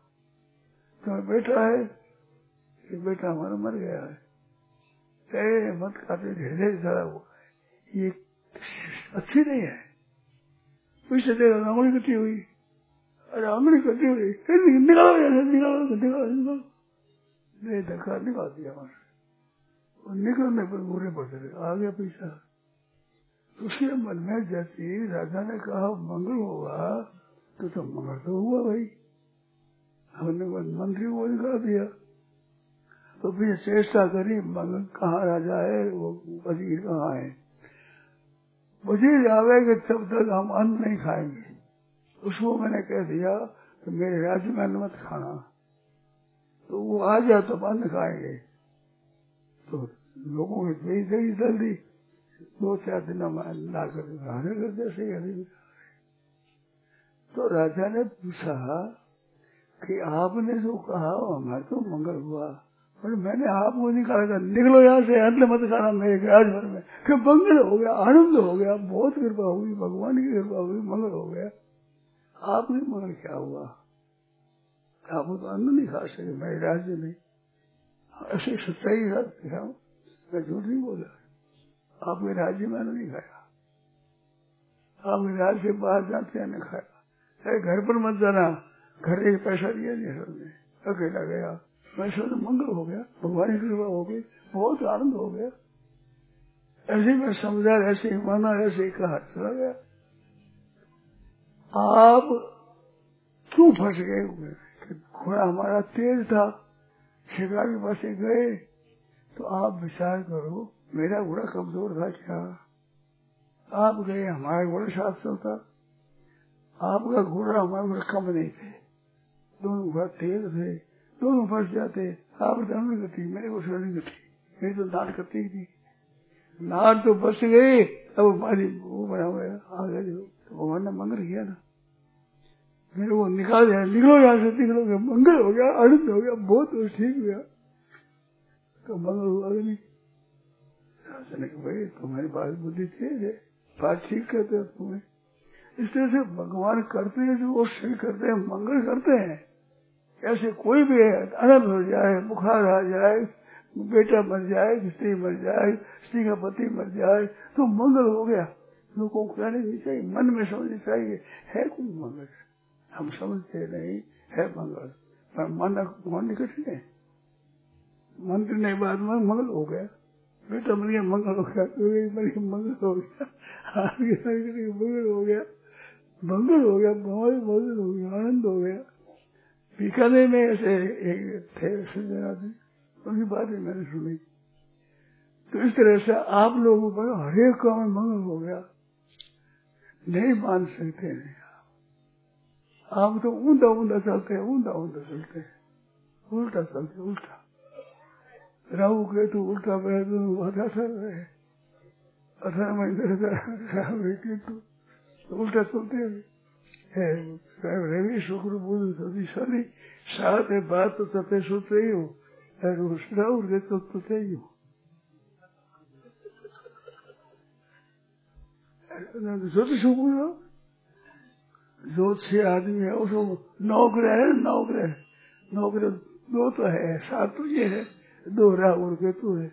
तो बेटा है, ये बेटा हमारा मर गया है, कहे मत काटे, हृदय धरा हुआ है, ये अच्छी नहीं है। पीछे देखा अंगुली कटी हुई, अरे अंगुली कटी हुई, निकालो निकालो निकालो निकालो, नहीं धक्का निकाल दिया हमारे, और निकलने पर बुरे पड़ते रहे, आ गया पीछा। उसके मन में जैसे राजा ने कहा मंगल होगा, तो तो मंगल तो हुआ भाई, हमने मंत्री को निकाल दिया। तो फिर चेष्टा करी, मंगल कहाँ राजा है, वो वजीर कहाँ है, वजीर आवेगा तब तक हम अन्न नहीं खाएंगे। उसको मैंने कह दिया कि मेरे राज्य में अन्न मत खाना, तो वो आ जाए तो अन्न खाएंगे। तो लोगों ने दही दही जल्दी दो चार दिन में लाकर खाने लगे, जैसे तो राजा ने पूछा कि आपने जो कहा हमारे तो मंगल हुआ, पर मैंने आपको निकाला था, निकलो यहाँ से, अंत मत खाना मेरे राज भर में। कि मंगल हो गया, आनंद हो गया, बहुत कृपा हुई, भगवान की कृपा हुई, मंगल हो गया। आपने मंगल क्या हुआ? आप तो अन्न नहीं खा सके मेरे राज्य में। ऐसे सच्चाई दिखाओ, मैं झूठ नहीं बोला। आपके राज्य में अन्न नहीं खाया, आपके राज्य से बाहर जाते हैं, खाया। घर पर मत जाना, घर एक पैसा दिया नहीं सबने, अकेला गया। मैं सोच मंगल हो गया, भगवान की कृपा हो गई, बहुत आनंद हो गया। ऐसे ही मैं समझा, ऐसे ही माना, ऐसे ही कहा, चला गया। आप क्यों फंस गए हुए? घोड़ा हमारा तेज था, शिकार के पास गए, तो आप विचार करो, मेरा घोड़ा कमजोर था क्या? आप गए, हमारा घोड़ा साथ चलता। आपका घोड़ा हमारा घोड़ा कम नहीं थे, दोनों घोड़ा तेज थे, दोनों फंस जाते। आप दंड गति, मेरे को शरीर गति, मेरी तो नाट करती ही थी। नाट तो बच गई, अब हमारी वो बना हुआ है आगे जो, तो भगवान ने मंगल किया ना, मेरे को निकाल दिया, निकलो यहाँ से, निकलो गया, मंगल हो गया, आनंद हो गया, बहुत ठीक हुआ। तो मंगल हुआ नहीं। भाई तुम्हारी बात बुद्धि तेज है, बात ठीक करते हो तुम्हें। इस तरह से भगवान करते हैं जो वो सही करते हैं, मंगल करते हैं। ऐसे कोई भी अनंत हो जाए, बुखार आ जाए, बेटा मर जाए, स्त्री मर जाए, स्त्री का पति मर जाए, तो मंगल हो गया। लोगों को कहने नहीं चाहिए, मन में समझनी चाहिए, है कोई मंगल। हम समझते नहीं है मंगल, पर मन मन कठिन है। मन करने के बाद में मंगल हो गया, बेटा मर गया मंगल हो गया, मर गया मंगल हो गया, मंगल हो गया, मंगल हो गया, मंगल हो गया, आनंद हो गया। बीकानेर में ऐसे एक थे संजय आदमी, उनकी बातें मैंने सुनी। तो इस तरह से आप लोगों पर हरेक काम में मंगल हो गया, नहीं मान सकते नहीं। आप तो ऊंधा ऊंधा चलते हैं, ऊंधा ऊंधा चलते हैं, उल्टा चलते, उल्टा राहु केतु उल्टा पे अठारह रहे, अठारह महीने राहु केतु उल्टा चलते हैं। रवि शुक्र बुध सभी शनि सात है, बात तो सत्य सोते ही हो, राहु के चलते ही हो। ज्योतिष पूछो, ज्योतिष आदमी है, उसको नौकरे है, नौकरे नौकरे दो तो है, सात तो ये है, दो राहु केतु है।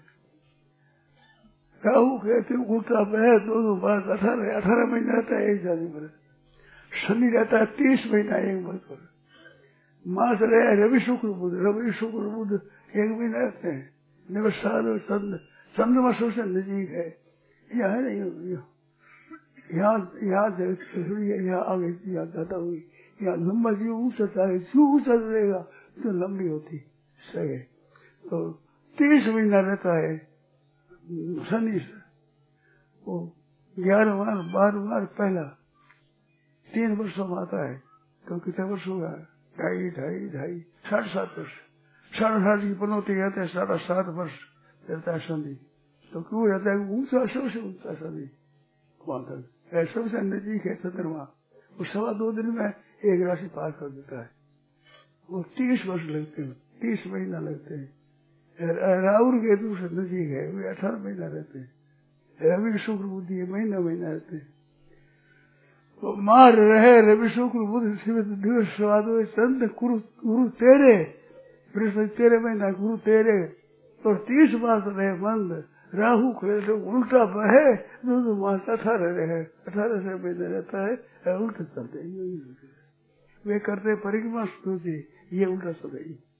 राहु केतु उल्टा पे है, दोनों बात अठारह अठारह महीना रहता है एक जाने पर। शनि रहता है तीस महीना एक बार पर। मास रहे रवि शुक्र बुध, रवि शुक्र बुध एक महीना रहते हैं। नवसार चंद्र, चंद्रमा सबसे नजीक है, यहाँ नहीं, यहाँ यहाँ यहाँ आगे यहाँ ज्यादा हुई, यहाँ लंबा जीव ऊंचा चाहे, जो ऊंचा रहेगा तो लंबी होती सही। तो तीस महीना रहता है शनि से, वो ग्यारह बार बारह बार पहला तीन वर्षों में आता है। तो कितने वर्ष होगा? ढाई ढाई ढाई साढ़े सात वर्ष, साढ़े सात की पनौती रहते हैं, साढ़े सात वर्ष रहता है शनि। तो क्यों रहता है? ऊंचा, सबसे ऊंचा शनि वहां तक सबसे नजीक है चंद्रमा, वो सवा दो दिन में एक राशि पार कर देता है। वो तीस वर्ष लगते हैं, तीस महीना लगते हैं। राहु केतु से नजीक है, वे अठारह महीना रहते हैं। रवि शुक्र बुद्धि महीना महीना रहते हैं। तो मार रहे रवि शुक्र बुध दिवस स्वाद चंद्र गुरु गुरु तेरे, बृहस्पति तेरे महीना, गुरु तेरे, और तीस मास रहे बंद। राहु केतु उल्टा बहे, दोनों मास अठारह रहे, अठारह से महीने रहता है, उल्टा चलते वे करते परिक्रमा स्तुति, ये उल्टा चले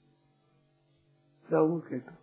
राहु केतु।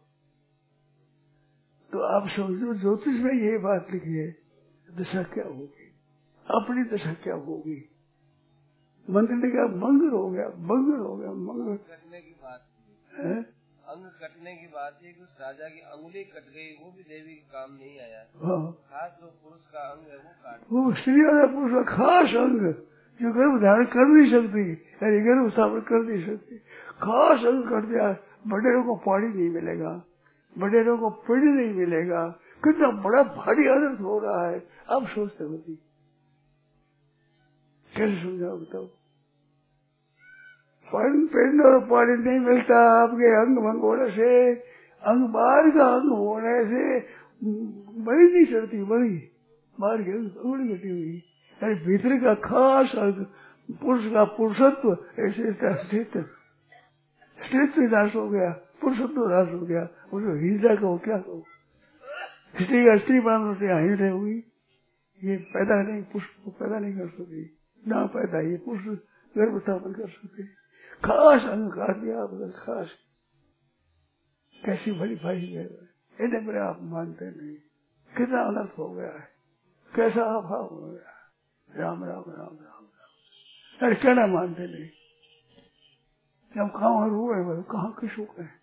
तो आप समझो ज्योतिष में ये बात लिखी है, दशा क्या होगी, अपनी दशा क्या होगी। मंत्र ने कहा मंगल हो गया, मंगल हो गया, मंगल कटने की बात है, अंग कटने की बात है कि उस राजा की अंगुली कट गई, वो भी देवी के काम नहीं आया। हाँ, खास जो पुरुष का अंग है वो काट, वो स्त्री वाला पुरुष का खास अंग जो गर्भ धारण कर नहीं सकती, यानी गर्भ स्थापन कर नहीं सकती, खास अंग कट दिया। बड़ेरों को पानी नहीं मिलेगा, बड़ेरों को पेड़ नहीं मिलेगा, कितना बड़ा भारी अनर्थ हो रहा है। अब सोचते होती कैसे समझाओ बताओ। पेड़ और पानी नहीं मिलता आपके अंग भंग होने से, अंग बाहर का अंग होने से बड़ी नहीं चढ़ती, बड़ी बाहर की अंगुली कटी हुई, अरे भीतर का खास अंग पुरुष का पुरुषत्व ऐसे स्थित स्त्रीत्व नाश हो गया, पुरुषत्व नाश हो गया, उसको हिंसा कहो क्या कहो। स्त्री का स्त्री बना हिंसा हुई, ये पैदा नहीं, पुरुष को पैदा नहीं कर सकती, ना पैदा ये पुरुष गर्भ स्थापन कर सकते। खास अंग काट दिया आपका, खास कैसी बड़ी भाई है, इतने बड़े आप मानते नहीं, कितना अनर्थ हो गया है, कैसा अभाव हो गया। राम राम राम राम राम, अरे कहना मानते नहीं, जब कहाँ रुए वो कहाँ किस हो गए।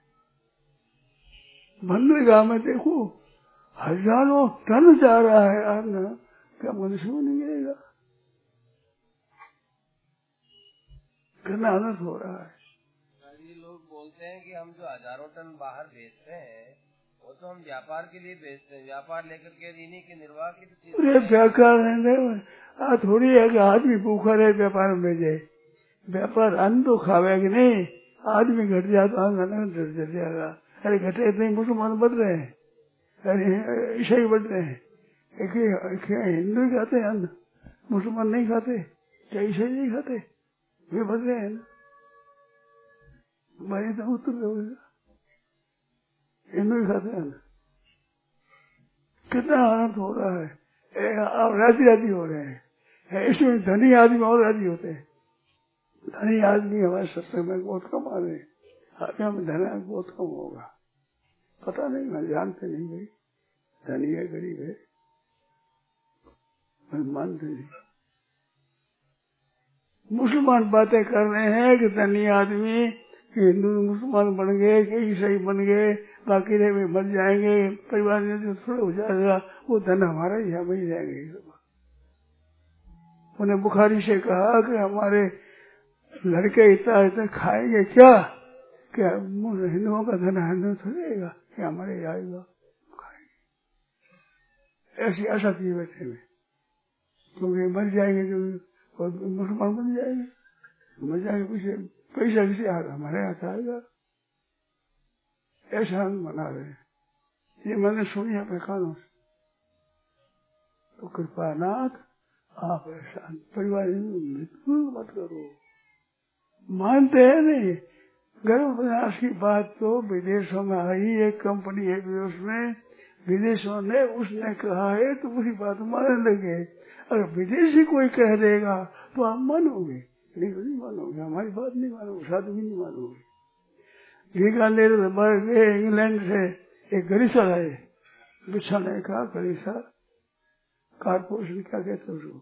बंदरगाह में देखो हजारों टन जा रहा है अन्न, क्या मनुष्य को नहीं मिलेगा, कितना अनर्थ हो रहा है। लोग बोलते हैं कि हम जो हजारों टन बाहर बेचते हैं वो तो हम व्यापार के लिए बेचते हैं, व्यापार लेकर के इन्हीं के निर्वाह की पूरे व्यापार थोड़ी है कि आदमी भूखा रहे व्यापार में भेजे, व्यापार अन्न तो खावे कि नहीं, आदमी घट जाए तो अन्न घट जाएगा। अरे घटे इतने मुसलमान बढ़ रहे हैं, अरे ईसाई बढ़ रहे हैं, एक हिंदू ही खाते हैं अन्न, मुसलमान नहीं खाते, क्या ईसाई नहीं खाते, वे बढ़ रहे हैं ना, भाई तो उत्तर होगा, हिंदू ही खाते हैं। कितना आनंद हो रहा है, आप राजी राजी हो रहे हैं, इसमें धनी आदमी और राजी होते हैं। धनी आदमी हमारे सत्संग में बहुत कम आ रहे हैं, आगे हमें धन बहुत कम होगा, पता नहीं, मैं जानते नहीं भाई, धनी है गरीब है मैं मानते नहीं। मुसलमान बातें कर रहे हैं कि धनी आदमी हिंदू मुसलमान बन गए कि ईसाई बन गए, बाकी रहे मर जाएंगे, परिवार में जो थोड़ा हो जाएगा वो धन हमारा ही है, वही जाएंगे। उन्हें बुखारी से कहा कि हमारे लड़के इतना इतना खाएंगे क्या, क्या हिंदुओं का धन हिंदू थोड़ेगा कि हमारे आएगा, खाएंगे। ऐसी आशा की बैठे में, क्योंकि मर जाएंगे जो मुसलमान बन जाएंगे, मर जाएंगे पीछे पैसा किसी हमारे हाथ आएगा, ऐसा हम बना रहे हैं। ये मैंने सुनी अपने कानों से। तो कृपानाथ आप ऐसा परिवार मृत्यु मत करो, मानते हैं नहीं। गर्भ विनाश की बात तो विदेशों में आई, एक कंपनी है विदेश में, विदेशों ने उसने कहा है तो उसी बात मानने लगे। अगर विदेशी कोई कह देगा तो आप मानोगे, नहीं नहीं मानोगे, हमारी बात नहीं मानोगे, साधु भी नहीं मानोगे। बीकानेर गए इंग्लैंड से एक गरीसा है, बिछाने का गरीसा, कारपोरेशन क्या कहते उसको,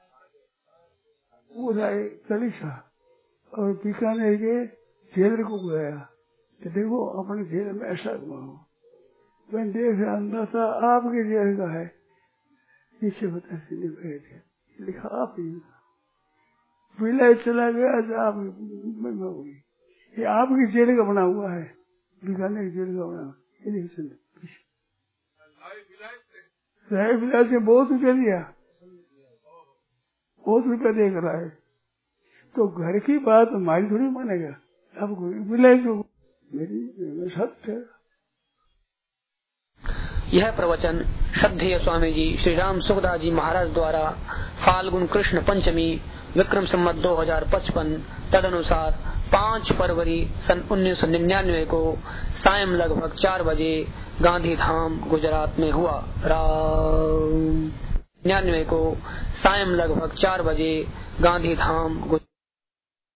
वो है गरीसा, और बीकानेर के जेल को गया कि देखो अपने जेल में ऐसा घुमाओ। मैं देख रहा अंदर था आपके जेल का है, नीचे बता गए थे, लिखा आप ही, विलय चला गया तो आप होगी, ये आपकी जेल का बना हुआ है, बीकानेर जेल का बना हुआ, विलास से बहुत रुपया दिया, बहुत रुपया दे कर आए, तो घर की बात हमारी थोड़ी मानेगा, आपको विलय जो मेरी सत्य। यह प्रवचन श्रद्धेय स्वामी जी श्री राम सुखदास जी महाराज द्वारा फाल्गुन कृष्ण पंचमी विक्रम संवत दो हजार पचपन तदनुसार पाँच फरवरी सन उन्नीस सौ निन्यानवे को सायं लगभग चार बजे गांधी धाम गुजरात में हुआ। राम निन्यानवे को सायं लगभग चार बजे गांधी धाम